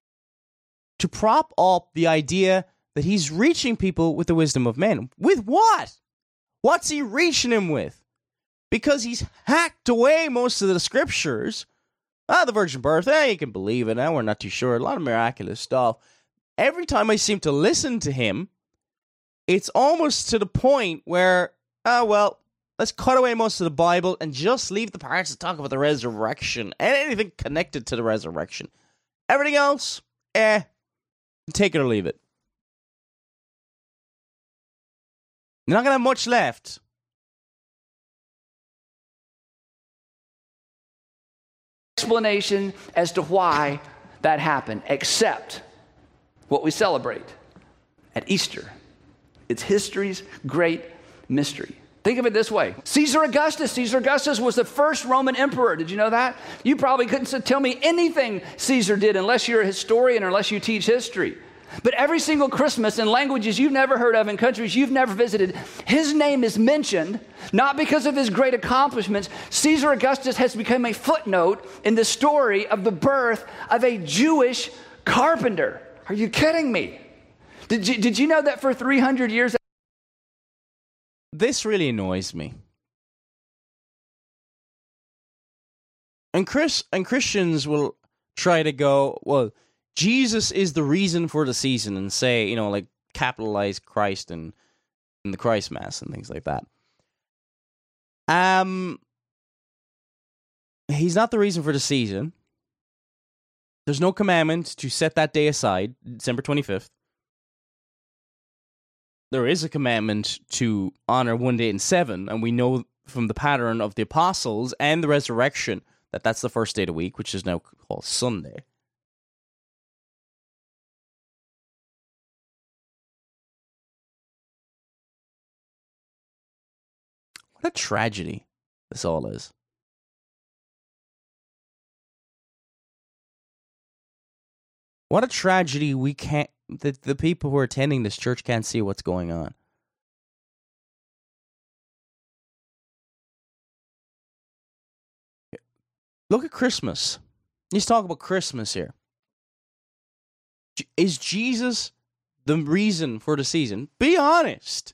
To prop up the idea that he's reaching people with the wisdom of men. With what? What's he reaching him with? Because he's hacked away most of the scriptures. The virgin birth, you can believe it. We're not too sure. A lot of miraculous stuff. Every time I seem to listen to him, it's almost to the point where, let's cut away most of the Bible and just leave the parts that talk about the resurrection and anything connected to the resurrection. Everything else, take it or leave it. You're not going to have much left. Explanation as to why that happened, except what we celebrate at Easter. It's history's great mystery. Think of it this way. Caesar Augustus was the first Roman emperor. Did you know that? You probably couldn't tell me anything Caesar did unless you're a historian or unless you teach history. But every single Christmas in languages you've never heard of, in countries you've never visited, his name is mentioned, not because of his great accomplishments. Caesar Augustus has become a footnote in the story of the birth of a Jewish carpenter. Are you kidding me? Did you know that for 300 years? This really annoys me. And Christians will try to go, well, Jesus is the reason for the season, and say, like capitalize Christ and the Christ Mass and things like that. He's not the reason for the season. There's no commandment to set that day aside, December 25th. There is a commandment to honor one day in 7, and we know from the pattern of the apostles and the resurrection that that's the first day of the week, which is now called Sunday. What a tragedy this all is. What a tragedy that the people who are attending this church can't see what's going on. Look at Christmas. Let's talk about Christmas here. Is Jesus the reason for the season? Be honest.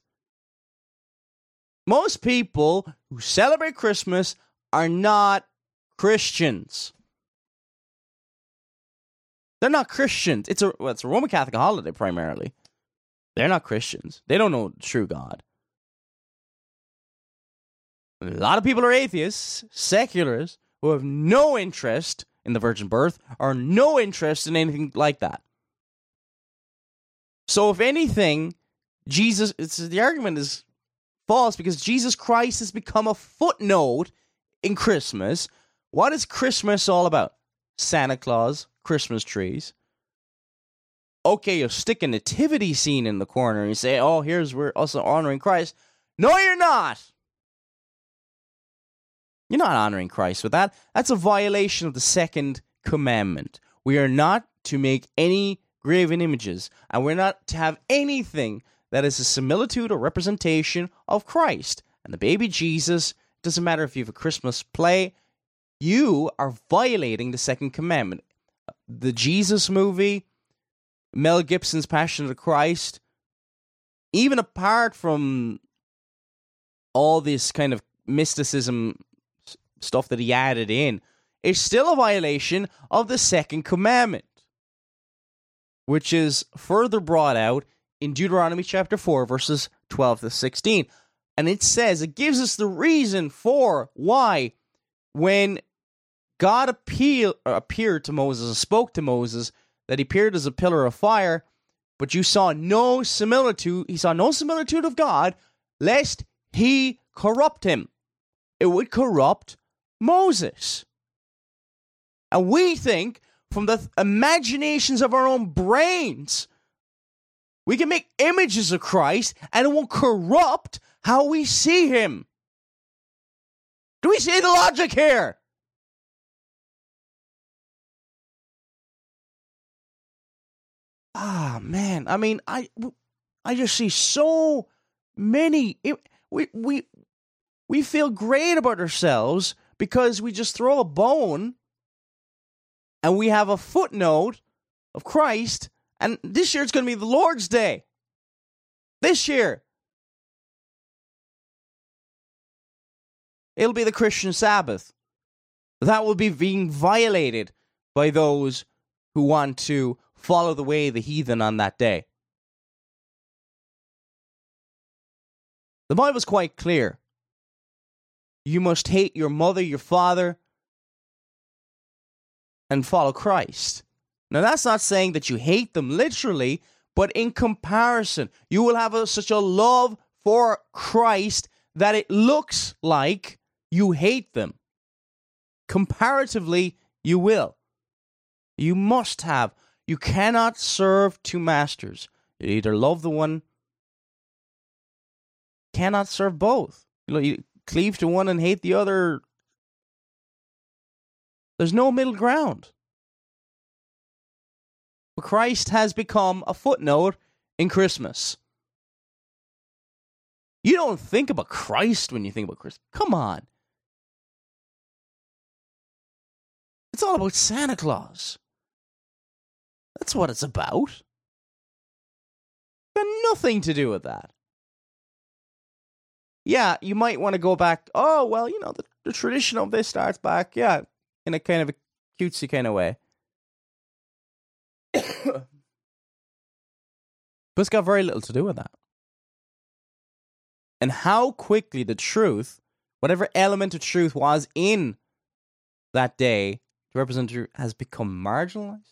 Most people who celebrate Christmas are not Christians. They're not Christians. It's a Roman Catholic holiday primarily. They're not Christians. They don't know the true God. A lot of people are atheists, secularists, who have no interest in the virgin birth or no interest in anything like that. So if anything, the argument is false because Jesus Christ has become a footnote in Christmas. What is Christmas all about? Santa Claus, Christmas trees. Okay, you'll stick a nativity scene in the corner and you say, oh, we're also honoring Christ. No, you're not. You're not honoring Christ with that. That's a violation of the second commandment. We are not to make any graven images, and we're not to have anything that is a similitude or representation of Christ. And the baby Jesus, doesn't matter if you have a Christmas play, you are violating the second commandment. The Jesus movie, Mel Gibson's Passion of the Christ, even apart from all this kind of mysticism stuff that he added in, is still a violation of the second commandment, which is further brought out in Deuteronomy chapter 4, verses 12 to 16. And it says, it gives us the reason for why when God appeared to Moses and spoke to Moses, that he appeared as a pillar of fire, but you saw no similitude, he saw no similitude of God, lest he corrupt him. It would corrupt Moses. And we think, from the imaginations of our own brains, we can make images of Christ and it won't corrupt how we see him. Do we see the logic here? Man. I mean, I just see so many. We feel great about ourselves because we just throw a bone and we have a footnote of Christ. And this year it's going to be the Lord's Day. This year. It'll be the Christian Sabbath. That will be being violated by those who want to follow the way of the heathen on that day. The Bible's quite clear. You must hate your mother, your father, and follow Christ. Now, that's not saying that you hate them literally, but in comparison, you will have such a love for Christ that it looks like you hate them. Comparatively, you will. You must have. You cannot serve two masters. You either love the one, cannot serve both. You cleave to one and hate the other. There's no middle ground. But Christ has become a footnote in Christmas. You don't think about Christ when you think about Christmas. Come on. It's all about Santa Claus. That's what it's about. Got nothing to do with that. Yeah, you might want to go back, oh, well, you know, the tradition of this starts back, yeah, in a kind of a cutesy kind of way. But it's got very little to do with that. And how quickly the truth, whatever element of truth was in that day to represent truth, has become marginalized.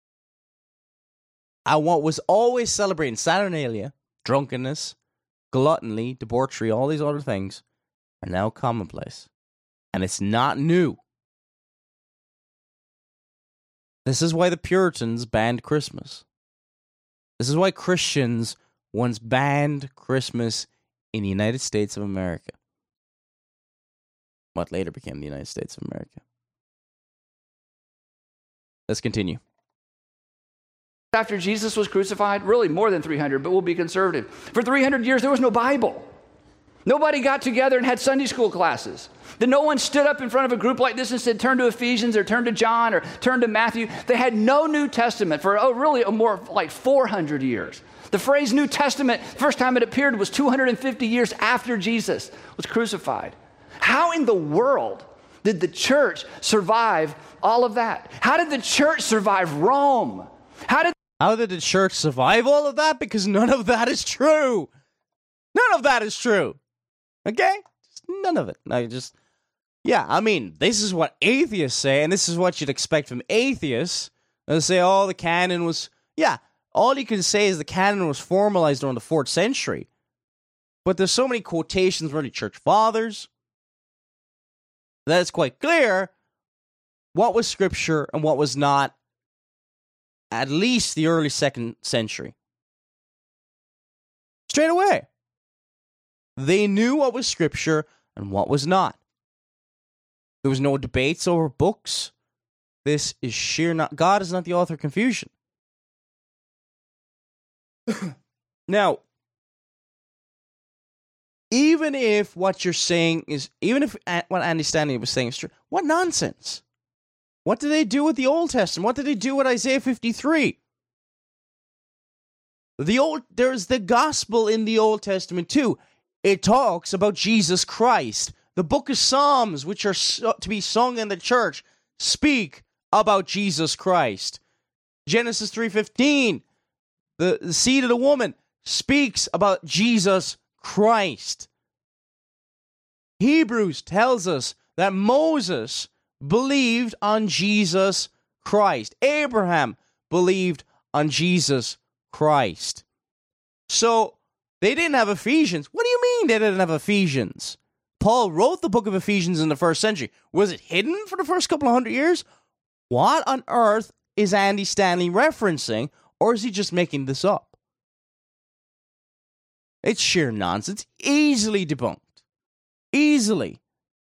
And what was always celebrating Saturnalia, drunkenness, gluttony, debauchery, all these other things, are now commonplace. And it's not new. This is why the Puritans banned Christmas. This is why Christians once banned Christmas in the United States of America. What later became the United States of America. Let's continue. After Jesus was crucified, really more than 300, but we'll be conservative. For 300 years, there was no Bible. Nobody got together and had Sunday school classes. Then no one stood up in front of a group like this and said, turn to Ephesians or turn to John or turn to Matthew. They had no New Testament for really more like 400 years. The phrase New Testament, first time it appeared was 250 years after Jesus was crucified. How in the world did the church survive all of that? How did the church survive Rome? How did the church survive all of that? Because none of that is true. None of that is true. Okay? none of it. This is what atheists say, and this is what you'd expect from atheists. They say, the canon was, all you can say is the canon was formalized around the 4th century. But there's so many quotations from the church fathers that it's quite clear what was scripture and what was not, at least the early 2nd century. Straight away. They knew what was scripture and what was not. There was no debates over books. This is God is not the author of confusion. Now, even if what you're saying is, even if what Andy Stanley was saying is true, what nonsense? What did they do with the Old Testament? What did they do with Isaiah 53? There's the gospel in the Old Testament too. It talks about Jesus Christ. The book of Psalms, which are to be sung in the church, speak about Jesus Christ. Genesis 3:15, the seed of the woman, speaks about Jesus Christ. Hebrews tells us that Moses believed on Jesus Christ. Abraham believed on Jesus Christ. So, they didn't have Ephesians. What do you mean they didn't have Ephesians? Paul wrote the book of Ephesians in the 1st century. Was it hidden for the first couple of 100 years? What on earth is Andy Stanley referencing, or is he just making this up? It's sheer nonsense. Easily debunked. Easily.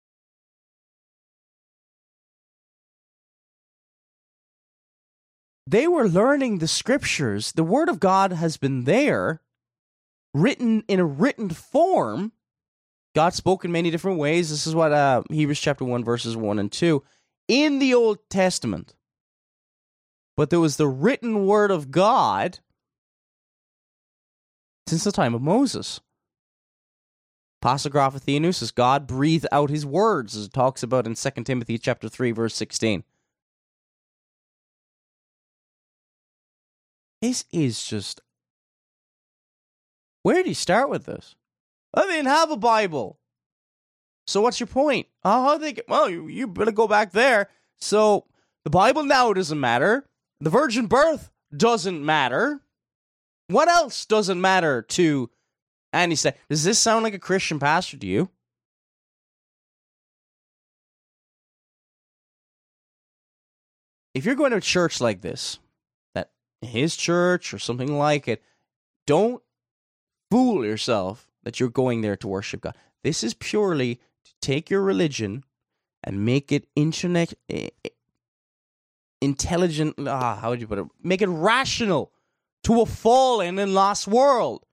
They were learning the scriptures. The word of God has been there, written in a written form. God spoke in many different ways. This is what Hebrews chapter 1, verses 1 and 2. In the Old Testament. But there was the written word of God since the time of Moses. Pasograph Athenusis, God breathed out his words, as it talks about in 2 Timothy chapter 3, verse 16. This is just... Where do you start with this? I didn't have a Bible. So what's your point? How they get... Well, you better go back there. So the Bible now doesn't matter. The virgin birth doesn't matter. What else doesn't matter to Andy Stanley? Does this sound like a Christian pastor to you? If you're going to a church like this, that his church or something like it, don't fool yourself that you're going there to worship God. This is purely to take your religion and make it intelligent. How would you put it? Make it rational to a fallen and lost world.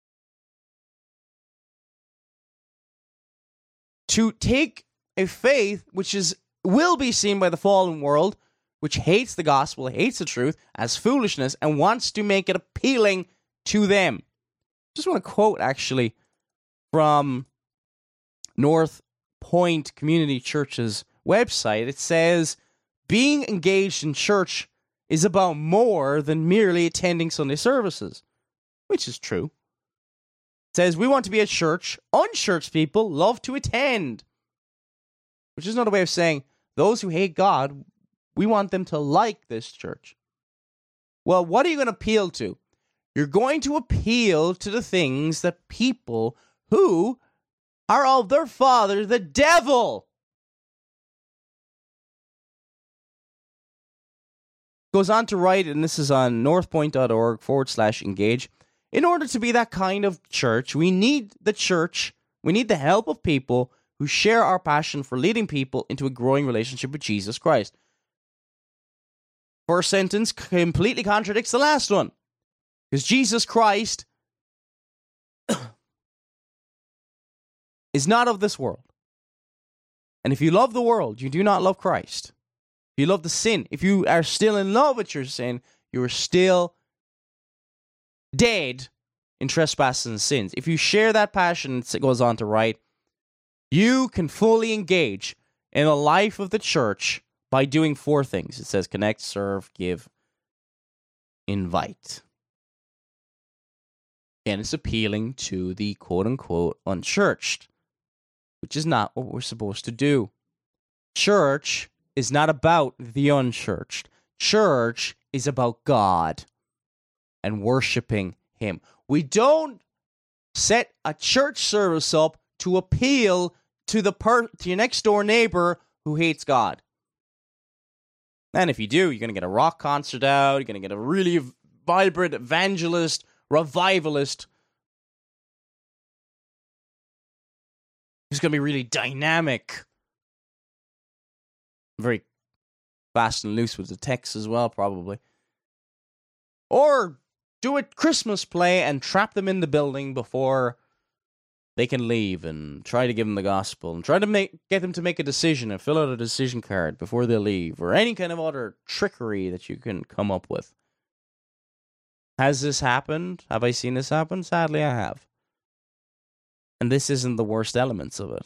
To take a faith which will be seen by the fallen world, which hates the gospel, hates the truth, as foolishness, and wants to make it appealing to them. Just want to quote, actually, from North Point Community Church's website. It says, being engaged in church is about more than merely attending Sunday services, which is true. It says, we want to be at church. Unchurched people love to attend, which is another way of saying those who hate God, we want them to like this church. Well, what are you going to appeal to? You're going to appeal to the things that people who are of their father, the devil. Goes on to write, and this is on northpoint.org/engage. In order to be that kind of church, we need the help of people who share our passion for leading people into a growing relationship with Jesus Christ. First sentence completely contradicts the last one. Because Jesus Christ is not of this world. And if you love the world, you do not love Christ. If you love the sin, if you are still in love with your sin, you are still dead in trespasses and sins. If you share that passion, it goes on to write, you can fully engage in the life of the church by doing 4 things. It says connect, serve, give, invite. And it's appealing to the quote-unquote unchurched. which is not what we're supposed to do. Church is not about the unchurched. Church is about God and worshiping Him. We don't set a church service up to appeal to your next door neighbor who hates God. And if you do, you're going to get a rock concert out, you're going to get a really vibrant evangelist, revivalist, who's going to be really dynamic, very fast and loose with the text as well, probably. Or do a Christmas play and trap them in the building before they can leave, and try to give them the gospel, and try to get them to make a decision and fill out a decision card before they leave, or any kind of other trickery that you can come up with. Has this happened? Have I seen this happen? Sadly, I have. And this isn't the worst elements of it.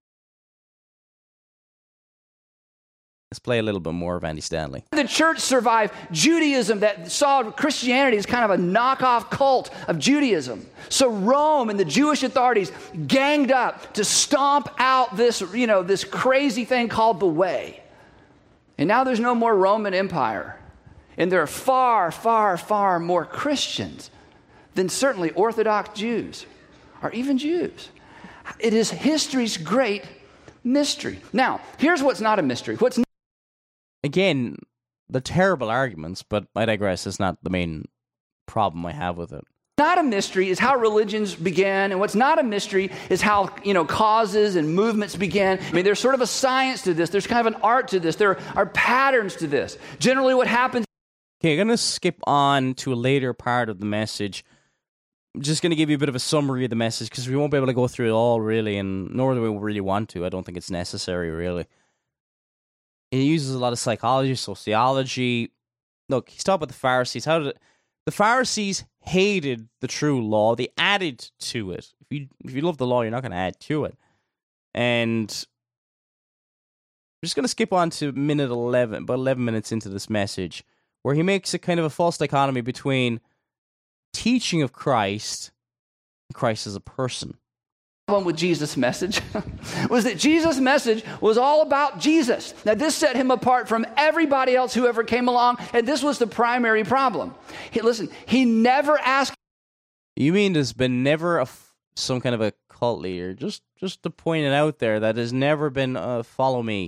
Let's play a little bit more of Andy Stanley. The church survived Judaism that saw Christianity as kind of a knockoff cult of Judaism. So Rome and the Jewish authorities ganged up to stomp out this crazy thing called the Way. And now there's no more Roman Empire. And there are far, far, far more Christians than certainly Orthodox Jews or even Jews. It is history's great mystery. Now, here's what's not a mystery. Again, the terrible arguments, but I digress. It's not the main problem I have with it. Not a mystery is how religions began, and what's not a mystery is how, causes and movements began. I mean, there's sort of a science to this. There's kind of an art to this. There are patterns to this. Generally, what happens... Okay, I'm going to skip on to a later part of the message. I'm just going to give you a bit of a summary of the message, because we won't be able to go through it all, really, and nor do we really want to. I don't think it's necessary, really. He uses a lot of psychology, sociology. Look, he's talking about the Pharisees. The Pharisees hated the true law. They added to it. If you love the law, you're not going to add to it. And I'm just going to skip on to minute 11, about 11 minutes into this message, where he makes a kind of a false dichotomy between teaching of Christ and Christ as a person. With Jesus' message was that Jesus' message was all about Jesus. Now, this set him apart from everybody else who ever came along, and this was the primary problem. He never asked... You mean there's been never some kind of a cult leader, just to point it out there, that has never been follow me?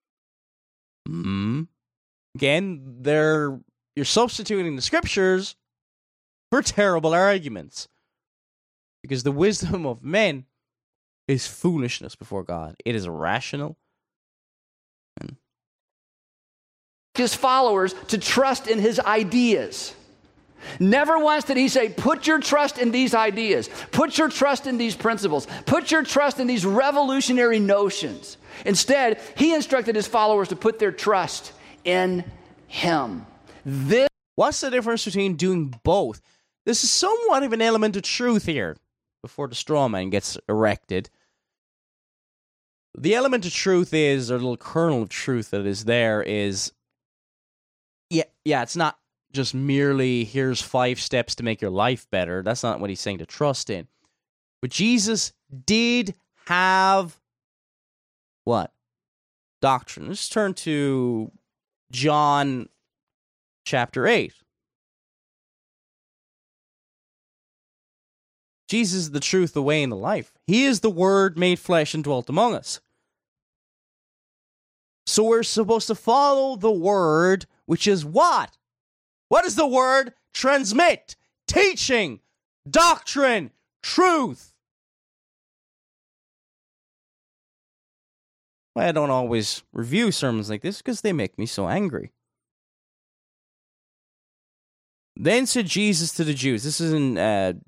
Again, you're substituting the scriptures for terrible arguments, because the wisdom of men is foolishness before God. It is irrational. His followers to trust in his ideas. Never once did he say, put your trust in these ideas. Put your trust in these principles. Put your trust in these revolutionary notions. Instead, he instructed his followers to put their trust in him. What's the difference between doing both? This is somewhat of an element of truth here before the straw man gets erected. The element of truth is, or the little kernel of truth that is there is, it's not just merely, here's 5 steps to make your life better. That's not what he's saying to trust in. But Jesus did have, what? Doctrine. Let's turn to John chapter 8. Jesus is the truth, the way, and the life. He is the Word made flesh and dwelt among us. So we're supposed to follow the Word, which is what? What is the Word? Transmit, teaching, doctrine, truth. I don't always review sermons like this because they make me so angry. Then said Jesus to the Jews. This is in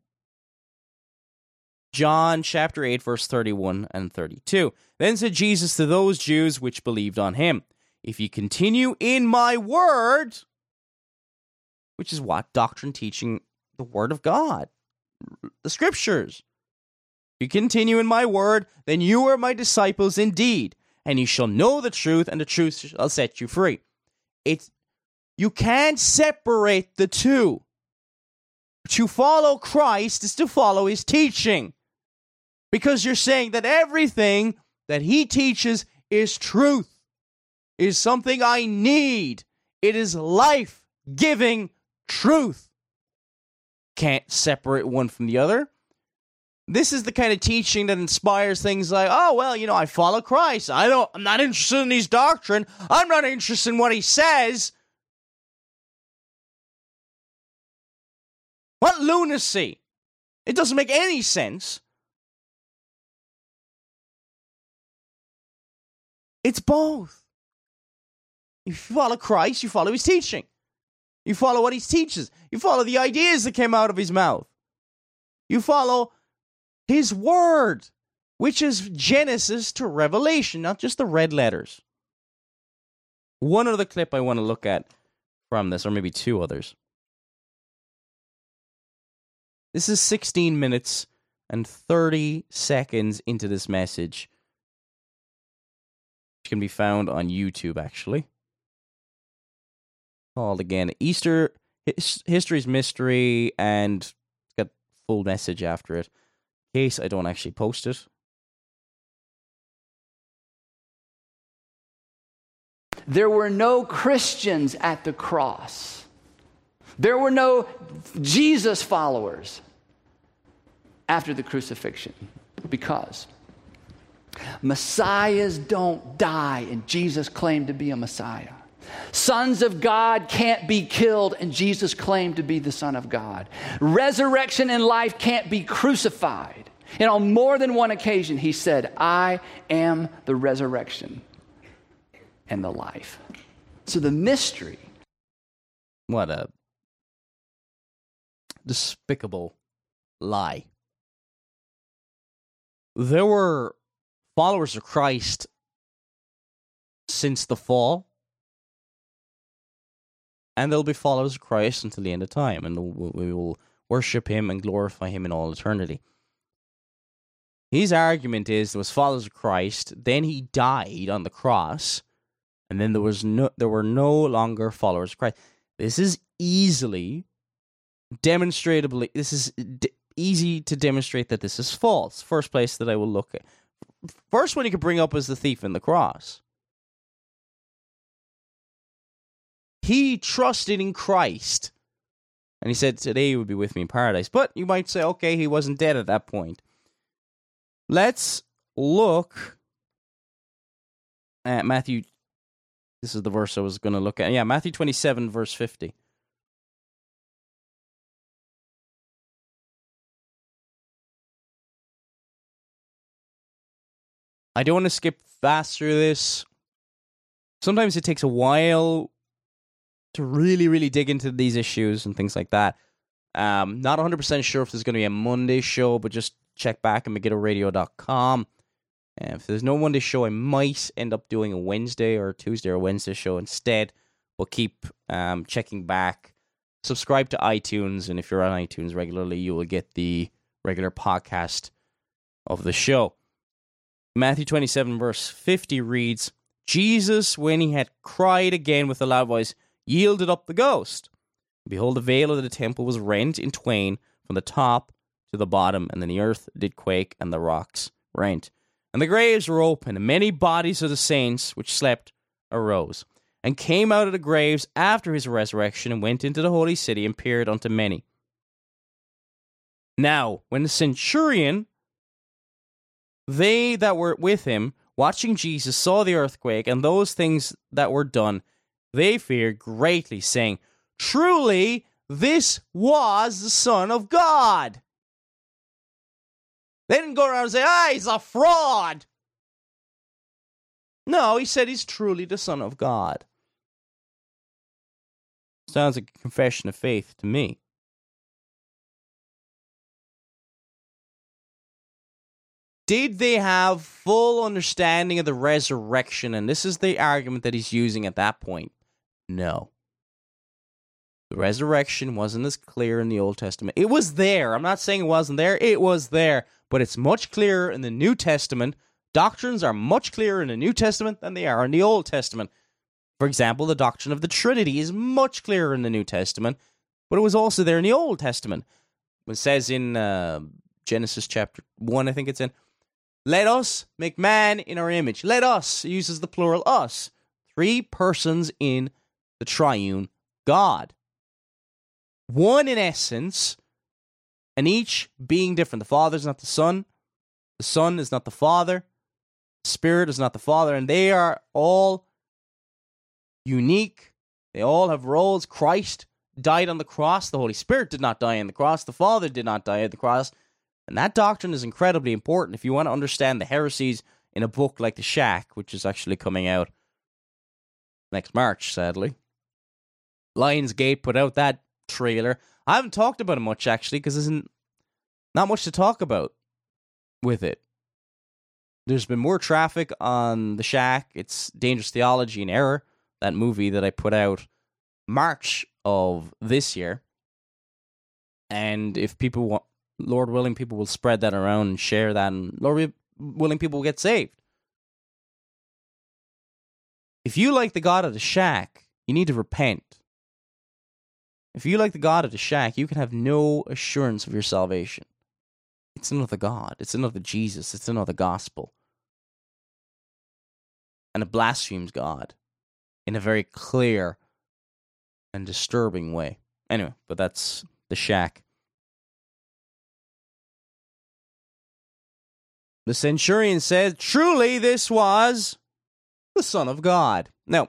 John chapter 8, verse 31 and 32. Then said Jesus to those Jews which believed on him, if you continue in my word, which is what? Doctrine, teaching, the word of God, the scriptures. If you continue in my word, then you are my disciples indeed, and you shall know the truth, and the truth shall set you free. You can't separate the two. To follow Christ is to follow his teaching. Because you're saying that everything that he teaches is truth, is something I need. It is life-giving truth. Can't separate one from the other. This is the kind of teaching that inspires things like, oh, well, I follow Christ. I'm not interested in his doctrine. I'm not interested in what he says. What lunacy. It doesn't make any sense. It's both. If you follow Christ, you follow his teaching. You follow what he teaches. You follow the ideas that came out of his mouth. You follow his word, which is Genesis to Revelation, not just the red letters. One other clip I want to look at from this, or maybe two others. This is 16 minutes and 30 seconds into this message. It can be found on YouTube, actually. Called again, Easter History's Mystery, and it's got full message after it. In case I don't actually post it. There were no Christians at the cross. There were no Jesus followers after the crucifixion, because Messiahs don't die, and Jesus claimed to be a Messiah. Sons of God can't be killed, and Jesus claimed to be the Son of God. Resurrection and life can't be crucified. And on more than one occasion, he said, I am the resurrection and the life. So the mystery. What a despicable lie. There were followers of Christ since the fall, and there'll be followers of Christ until the end of time, and we will worship him and glorify him in all eternity. His argument is there was followers of Christ, then he died on the cross, and then there were no longer followers of Christ. This is easily demonstrably, easy to demonstrate that this is false. First place that I will look at. First one you could bring up is the thief in the cross. He trusted in Christ, and he said, today you would be with me in paradise. But you might say, okay, he wasn't dead at that point. Let's look at Matthew. This is the verse I was going to look at. Yeah, Matthew 27, verse 50. I don't want to skip fast through this. Sometimes it takes a while to really, really dig into these issues and things like that. Not 100% sure if there's going to be a Monday show, but just check back at MegiddoRadio.com. And if there's no Monday show, I might end up doing a Wednesday or Tuesday or Wednesday show instead. We'll keep checking back. Subscribe to iTunes, and if you're on iTunes regularly, you will get the regular podcast of the show. Matthew 27, verse 50 reads, Jesus, when he had cried again with a loud voice, yielded up the ghost. Behold, the veil of the temple was rent in twain from the top to the bottom, and then the earth did quake, and the rocks rent. And the graves were open, and many bodies of the saints which slept arose, and came out of the graves after his resurrection, and went into the holy city, and appeared unto many. Now, when the centurion, they that were with him, watching Jesus, saw the earthquake, and those things that were done, they feared greatly, saying, truly, this was the Son of God. They didn't go around and say, he's a fraud. No, he said he's truly the Son of God. Sounds like a confession of faith to me. Did they have full understanding of the resurrection? And this is the argument that he's using at that point. No. The resurrection wasn't as clear in the Old Testament. It was there. I'm not saying it wasn't there. It was there. But it's much clearer in the New Testament. Doctrines are much clearer in the New Testament than they are in the Old Testament. For example, the doctrine of the Trinity is much clearer in the New Testament, but it was also there in the Old Testament. It says in Genesis chapter 1, I think it's in. Let us make man in our image. Let us, it uses the plural us. 3 persons in the triune God. One in essence, and each being different. The Father is not the Son is not the Father, the Spirit is not the Father, and they are all unique. They all have roles. Christ died on the cross. The Holy Spirit did not die on the cross. The Father did not die on the cross. And that doctrine is incredibly important if you want to understand the heresies in a book like The Shack, which is actually coming out next March, sadly. Lionsgate put out that trailer. I haven't talked about it much, actually, because there's not much to talk about with it. There's been more traffic on The Shack. It's Dangerous Theology and Error, that movie that I put out March of this year. And if people want, Lord willing, people will spread that around and share that, and Lord willing, people will get saved. If you like the God of The Shack, you need to repent. If you like the God of The Shack, you can have no assurance of your salvation. It's another God. It's another Jesus. It's another gospel. And it blasphemes God in a very clear and disturbing way. Anyway, but that's The Shack. The centurion said, truly this was the Son of God. Now,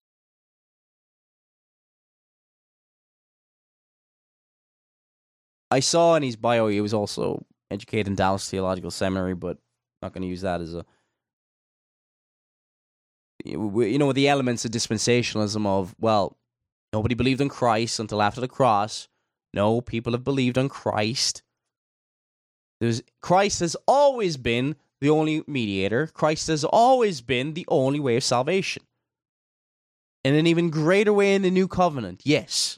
I saw in his bio he was also educated in Dallas Theological Seminary, but I'm not going to use that as a... You know, the elements of dispensationalism of, well, nobody believed in Christ until after the cross. No, people have believed on Christ. Christ has always been the only mediator. Christ has always been the only way of salvation. In an even greater way in the new covenant, yes.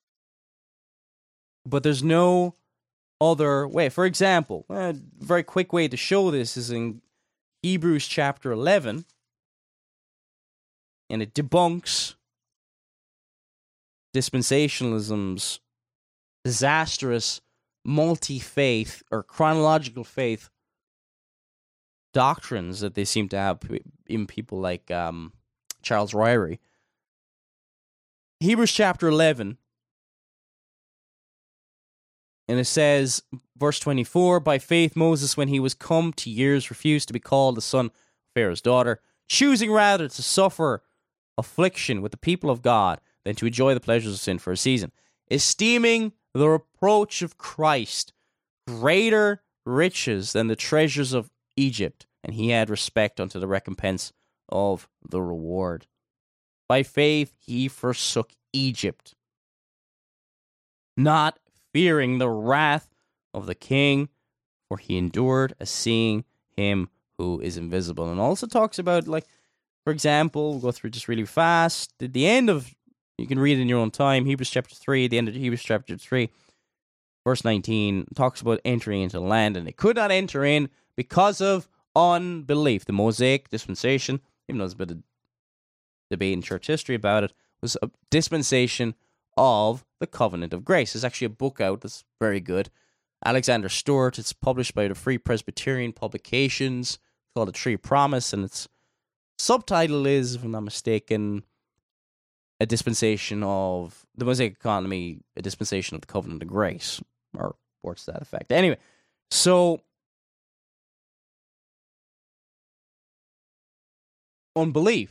But there's no other way. For example, a very quick way to show this is in Hebrews chapter 11. And it debunks dispensationalism's disastrous multi-faith or chronological faith doctrines that they seem to have in people like Charles Ryrie. Hebrews chapter 11, and it says, verse 24, by faith Moses, when he was come to years, refused to be called the son of Pharaoh's daughter, choosing rather to suffer affliction with the people of God than to enjoy the pleasures of sin for a season, esteeming the reproach of Christ greater riches than the treasures of Egypt, and he had respect unto the recompense of the reward. By faith he forsook Egypt, not fearing the wrath of the king, for he endured as seeing him who is invisible. And also talks about, like, for example, we'll go through just really fast, at the end of, you can read it in your own time, Hebrews chapter 3, the end of Hebrews chapter 3, verse 19, talks about entering into the land, and they could not enter in because of unbelief. The Mosaic dispensation, even though there's a bit of debate in church history about it, was a dispensation of the covenant of grace. There's actually a book out that's very good. Alexander Stewart, it's published by the Free Presbyterian Publications, called A Tree of Promise, and its subtitle is, if I'm not mistaken, a dispensation of the Mosaic economy, a dispensation of the covenant of grace, or words to that effect. Anyway, so unbelief.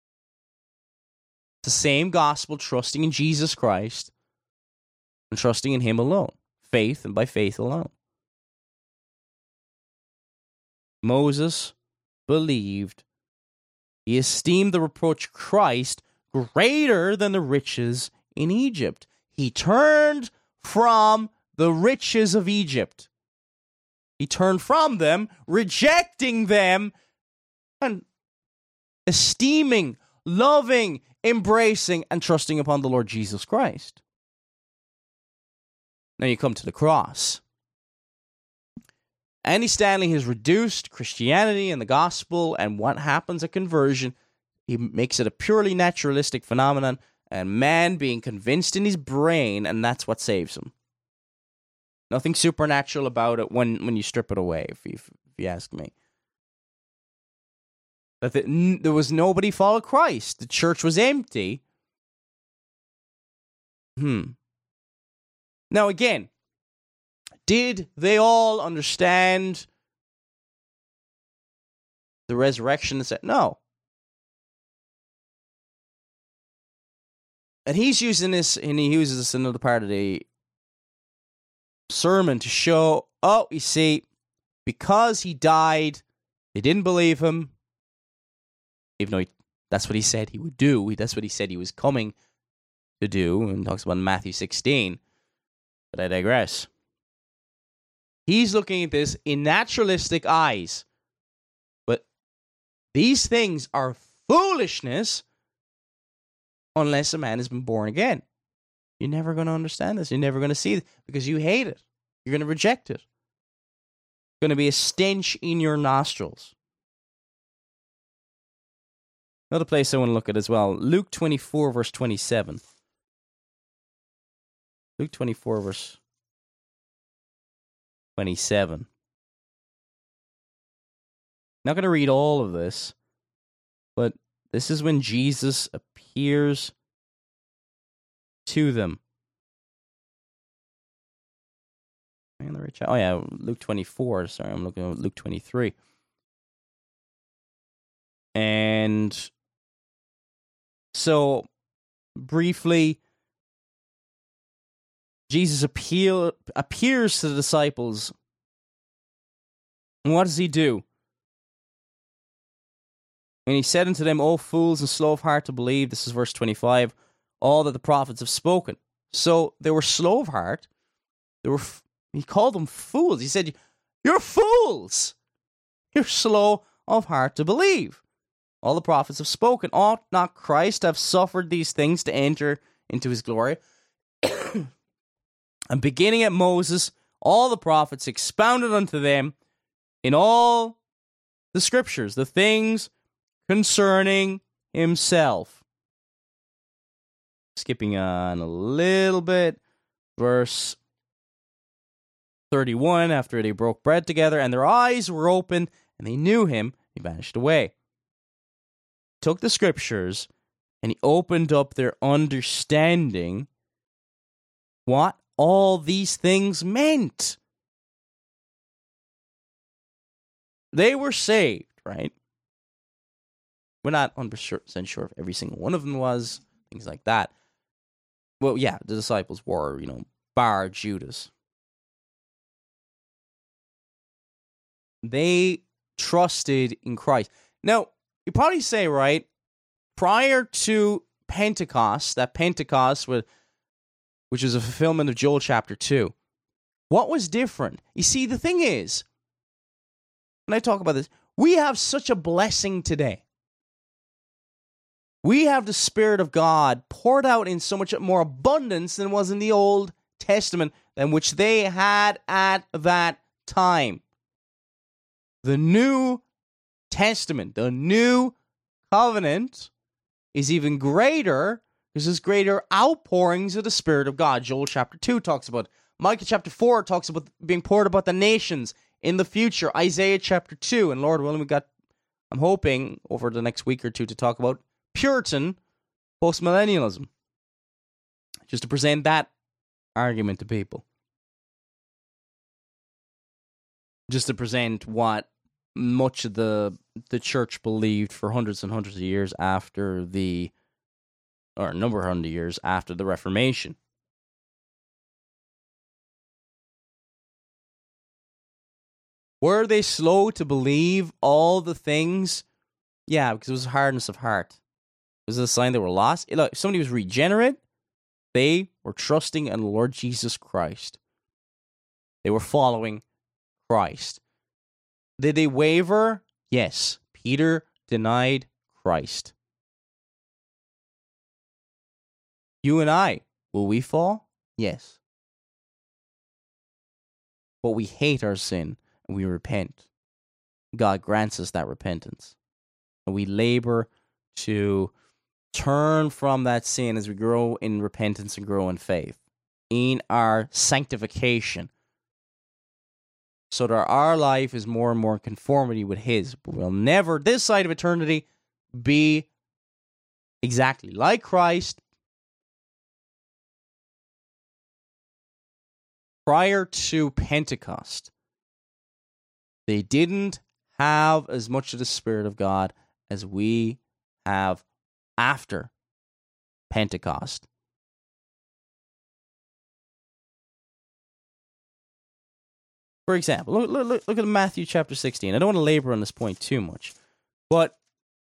The same gospel, trusting in Jesus Christ and trusting in him alone. Faith, and by faith alone. Moses believed. He esteemed the reproach of Christ greater than the riches in Egypt. He turned from the riches of Egypt. He turned from them, rejecting them, and esteeming, loving, embracing, and trusting upon the Lord Jesus Christ. Now you come to the cross. Andy Stanley has reduced Christianity and the gospel and what happens at conversion. He makes it a purely naturalistic phenomenon, and man being convinced in his brain, and that's what saves him. Nothing supernatural about it when you strip it away, if you ask me. That there was nobody followed Christ. The church was empty. Now again, did they all understand the resurrection? No. And he's using this, and he uses this in another part of the sermon to show, you see, because he died, they didn't believe him, even though that's what he said he would do. That's what he said he was coming to do, and talks about Matthew 16. But I digress. He's looking at this in naturalistic eyes. But these things are foolishness unless a man has been born again. You're never going to understand this. You're never going to see it because you hate it. You're going to reject it. It's going to be a stench in your nostrils. Another place I want to look at as well. Luke 24, verse 27. Luke 24, verse 27. Not going to read all of this, but this is when Jesus appears to them. Oh yeah, Luke 24. Sorry, I'm looking at Luke 23. And so, briefly, Jesus appears to the disciples. And what does he do? And he said unto them, O fools and slow of heart to believe, this is verse 25, all that the prophets have spoken. So they were slow of heart. He called them fools. He said, you're fools. You're slow of heart to believe. All the prophets have spoken. Ought not Christ have suffered these things to enter into his glory? And beginning at Moses, all the prophets expounded unto them in all the scriptures, the things concerning himself. Skipping on a little bit, verse 31, after they broke bread together, and their eyes were opened, and they knew him, he vanished away. Took the scriptures, and he opened up their understanding what all these things meant. They were saved, right? We're not 100% sure if every single one of them was, things like that. Well, yeah, the disciples were, bar Judas. They trusted in Christ. Now, you probably say, right, prior to Pentecost, which is a fulfillment of Joel chapter 2, what was different? You see, the thing is, when I talk about this, we have such a blessing today. We have the Spirit of God poured out in so much more abundance than was in the Old Testament, than which they had at that time. The New Testament, the New Covenant, is even greater because there's greater outpourings of the Spirit of God. Joel chapter 2 talks about it. Micah chapter 4 talks about being poured about the nations in the future. Isaiah chapter 2, and Lord willing, I'm hoping over the next week or two to talk about Puritan postmillennialism, just to present that argument to people. Just to present what much of the church believed for hundreds and hundreds of years after or a number of hundred years after the Reformation. Were they slow to believe all the things? Yeah, because it was hardness of heart. It was a sign they were lost. Look, if somebody was regenerate, they were trusting in the Lord Jesus Christ. They were following Christ. Did they waver? Yes. Peter denied Christ. You and I, will we fall? Yes. But we hate our sin and we repent. God grants us that repentance. And we labor to turn from that sin as we grow in repentance and grow in faith, in our sanctification. so that our life is more and more in conformity with His. But we'll never, this side of eternity, be exactly like Christ. Prior to Pentecost, they didn't have as much of the Spirit of God as we have after Pentecost. For example, look at Matthew chapter 16. I don't want to labor on this point too much, but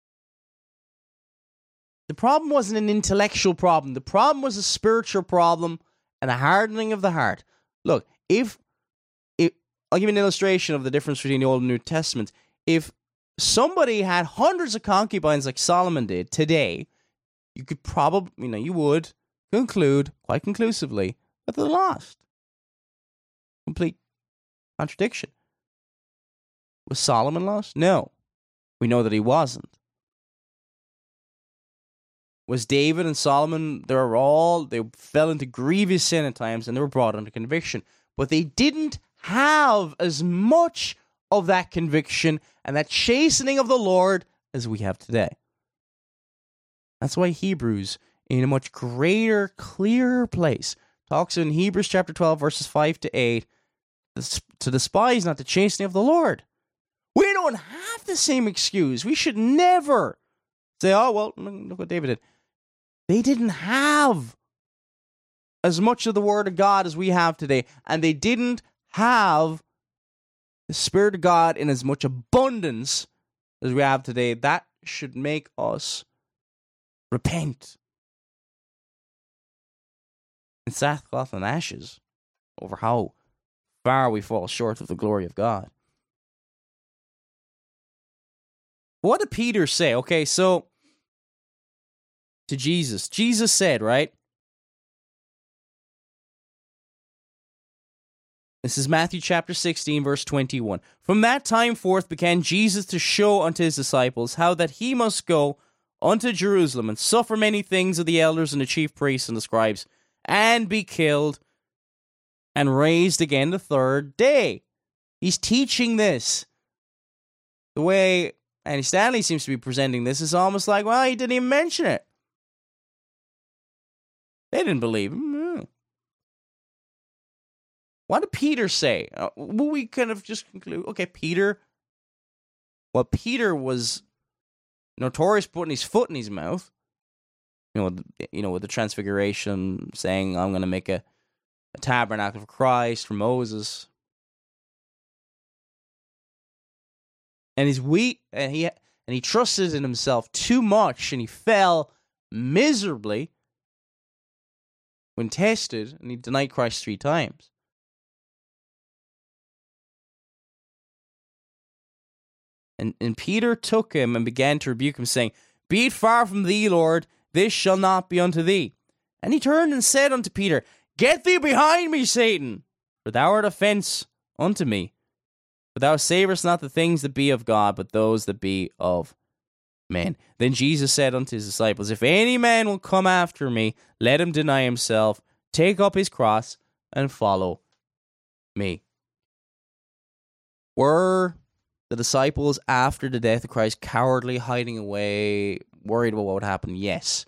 the problem wasn't an intellectual problem. The problem was a spiritual problem and a hardening of the heart. Look, if I'll give you an illustration of the difference between the Old and New Testament. If somebody had hundreds of concubines like Solomon did today, you could probably, you would conclude quite conclusively that they're lost. Complete contradiction. Was Solomon lost? No. We know that he wasn't. Was David and Solomon, they fell into grievous sin at times and they were brought under conviction. But they didn't have as much of that conviction and that chastening of the Lord as we have today. That's why Hebrews, in a much greater, clearer place, talks in Hebrews chapter 12, verses 5 to 8, to despise not the chastening of the Lord. We don't have the same excuse. We should never say, oh, well, look what David did. They didn't have as much of the Word of God as we have today, and they didn't have the Spirit of God in as much abundance as we have today. That should make us repent in sackcloth and ashes over how far we fall short of the glory of God. What did Peter say? Okay, so to Jesus. Jesus said, right? This is Matthew chapter 16, verse 21. From that time forth began Jesus to show unto his disciples how that he must go unto Jerusalem and suffer many things of the elders and the chief priests and the scribes, and be killed and raised again the third day. He's teaching this. The way Andy Stanley seems to be presenting this is almost like, well, he didn't even mention it. They didn't believe him. What did Peter say? Will we kind of just conclude, okay, Peter was notorious putting his foot in his mouth, with the transfiguration, saying, I'm going to make a tabernacle for Christ, for Moses. And he's weak, and he trusted in himself too much, and he fell miserably when tested, and he denied Christ 3 times. And Peter took him and began to rebuke him, saying, Be it far from thee, Lord, this shall not be unto thee. And he turned and said unto Peter, Get thee behind me, Satan, for thou art a fence unto me. For thou savourest not the things that be of God, but those that be of men. Then Jesus said unto his disciples, If any man will come after me, let him deny himself, take up his cross, and follow me. Were the disciples after the death of Christ cowardly, hiding away, worried about what would happen? Yes.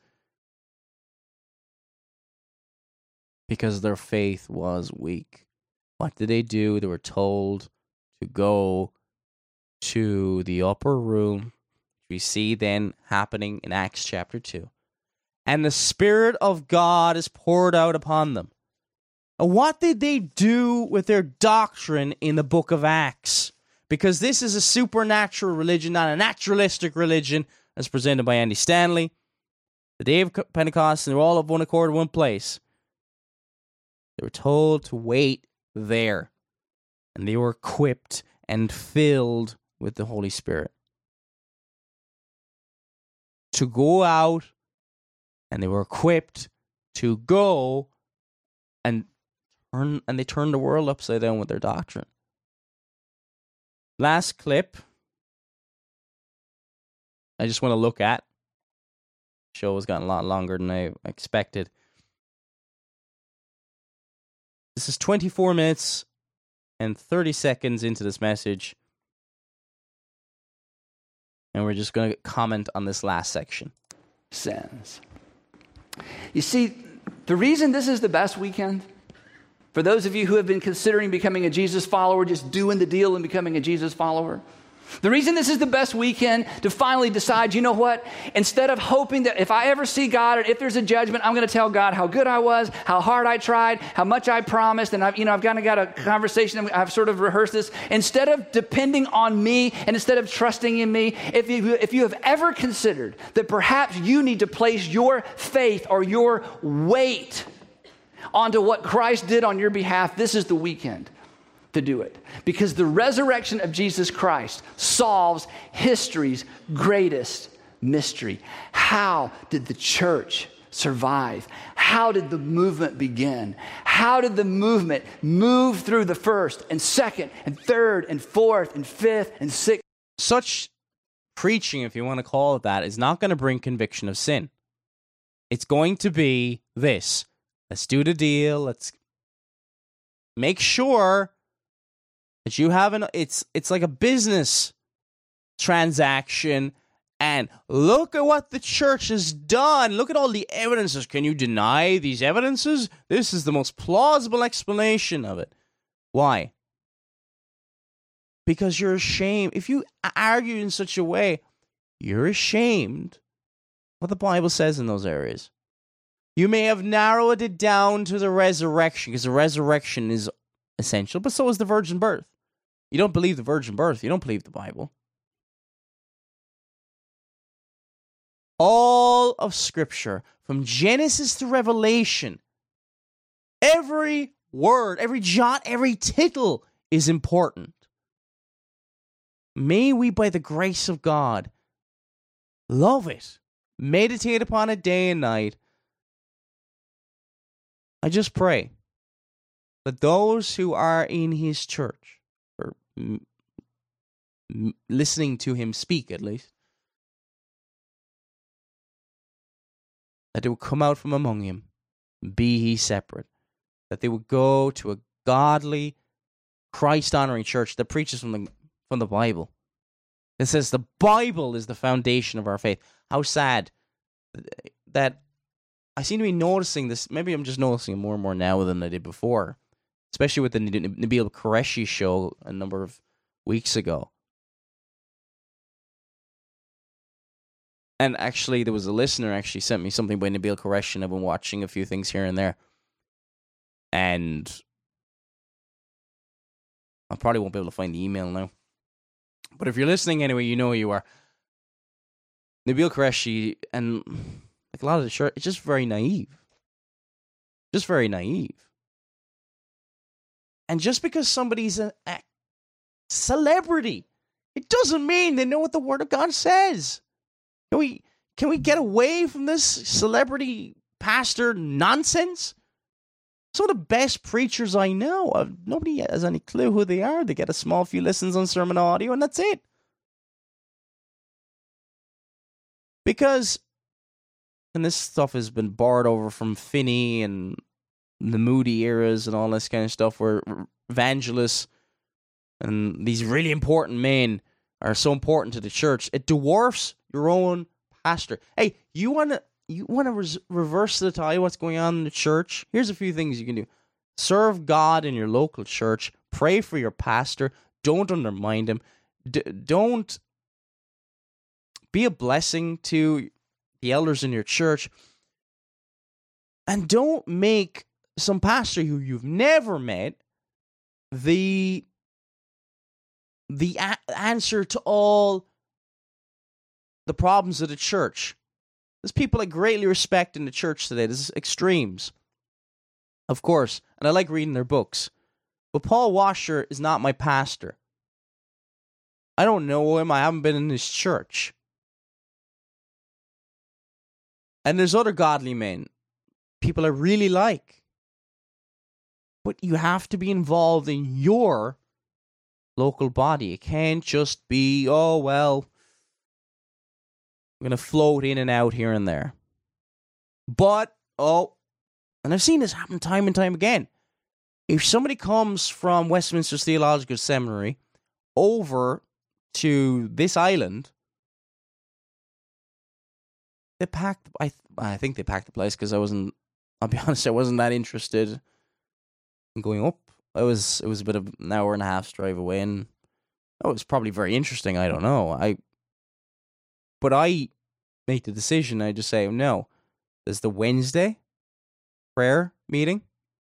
Because their faith was weak. What did they do? They were told to go to the upper room. We see then happening in Acts chapter 2. And the Spirit of God is poured out upon them. And what did they do with their doctrine in the book of Acts? Because this is a supernatural religion, not a naturalistic religion, as presented by Andy Stanley. The day of Pentecost, and they were all of one accord in one place. They were told to wait there. And they were equipped and filled with the Holy Spirit. To go out, and they were equipped to go and they turned the world upside down with their doctrine. Last clip, I just want to look at. The show has gotten a lot longer than I expected. This is 24 minutes and 30 seconds into this message. And we're just going to comment on this last section. Sins. You see, the reason this is the best weekend, for those of you who have been considering becoming a Jesus follower, just doing the deal and becoming a Jesus follower, the reason this is the best weekend to finally decide, you know what, instead of hoping that if I ever see God or if there's a judgment, I'm going to tell God how good I was, how hard I tried, how much I promised, and I've kind of got a conversation, I've sort of rehearsed this. Instead of depending on me and instead of trusting in me, if you have ever considered that perhaps you need to place your faith or your weight onto what Christ did on your behalf, this is the weekend to do it. Because the resurrection of Jesus Christ solves history's greatest mystery. How did the church survive? How did the movement begin? How did the movement move through the first and second and third and fourth and fifth and sixth? Such preaching, if you want to call it that, is not going to bring conviction of sin. It's going to be this. Let's do the deal. Let's make sure that you have it's like a business transaction, and look at what the church has done. Look at all the evidences. Can you deny these evidences? This is the most plausible explanation of it. Why? Because you're ashamed. If you argue in such a way, you're ashamed what the Bible says in those areas. You may have narrowed it down to the resurrection, because the resurrection is essential, but so is the virgin birth. You don't believe the virgin birth, you don't believe the Bible. All of Scripture, from Genesis to Revelation, every word, every jot, every tittle is important. May we, by the grace of God, love it, meditate upon it day and night. I just pray that those who are in his church, or listening to him speak at least, that they would come out from among him, be he separate, that they would go to a godly, Christ-honoring church that preaches from the Bible. It says the Bible is the foundation of our faith. How sad that I seem to be noticing this. Maybe I'm just noticing it more and more now than I did before, especially with the Nabil Qureshi show a number of weeks ago. And actually, there was a listener actually sent me something by Nabil Qureshi, and I've been watching a few things here and there. And I probably won't be able to find the email now. But if you're listening anyway, you know who you are. Nabil Qureshi, and like a lot of the church, it's just very naive. Just very naive. And just because somebody's a celebrity, it doesn't mean they know what the Word of God says. Can we get away from this celebrity pastor nonsense? Some of the best preachers I know, nobody has any clue who they are. They get a small few listens on sermon audio, and that's it. Because, and this stuff has been borrowed over from Finney and the Moody eras and all this kind of stuff, where evangelists and these really important men are so important to the church, it dwarfs your own pastor. Hey, you want to reverse the tide of what's going on in the church? Here's a few things you can do. Serve God in your local church. Pray for your pastor. Don't undermine him. Don't be a blessing to the elders in your church. And don't make some pastor who you've never met the answer to all the problems of the church. There's people I greatly respect in the church today. There's extremes, of course, and I like reading their books. But Paul Washer is not my pastor. I don't know him. I haven't been in his church. And there's other godly men, people I really like. But you have to be involved in your local body. It can't just be, oh, well, I'm going to float in and out here and there. But, and I've seen this happen time and time again. If somebody comes from Westminster Theological Seminary over to this island, they packed. I think they packed the place because I'll be honest, I wasn't that interested in going up. It was a bit of an hour and a half's drive away, and it was probably very interesting. I don't know. But I make the decision. I just say no. There's the Wednesday prayer meeting.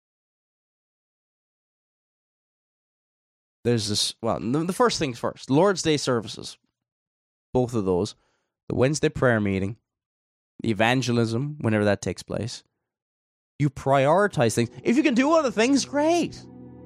There's this. Well, the first things first. Lord's Day services, both of those. The Wednesday prayer meeting, the evangelism, whenever that takes place. You prioritize things. If you can do other things, great.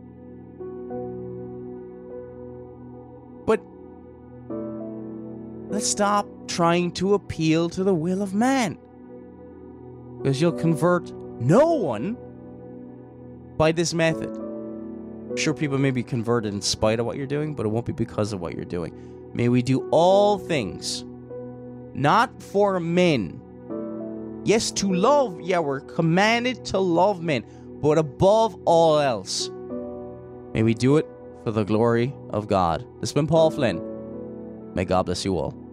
But let's stop trying to appeal to the will of man. Because you'll convert no one by this method. Sure, people may be converted in spite of what you're doing, but it won't be because of what you're doing. May we do all things, not for men. Yes, to love, we're commanded to love men, but above all else, may we do it for the glory of God. This has been Paul Flynn. May God bless you all.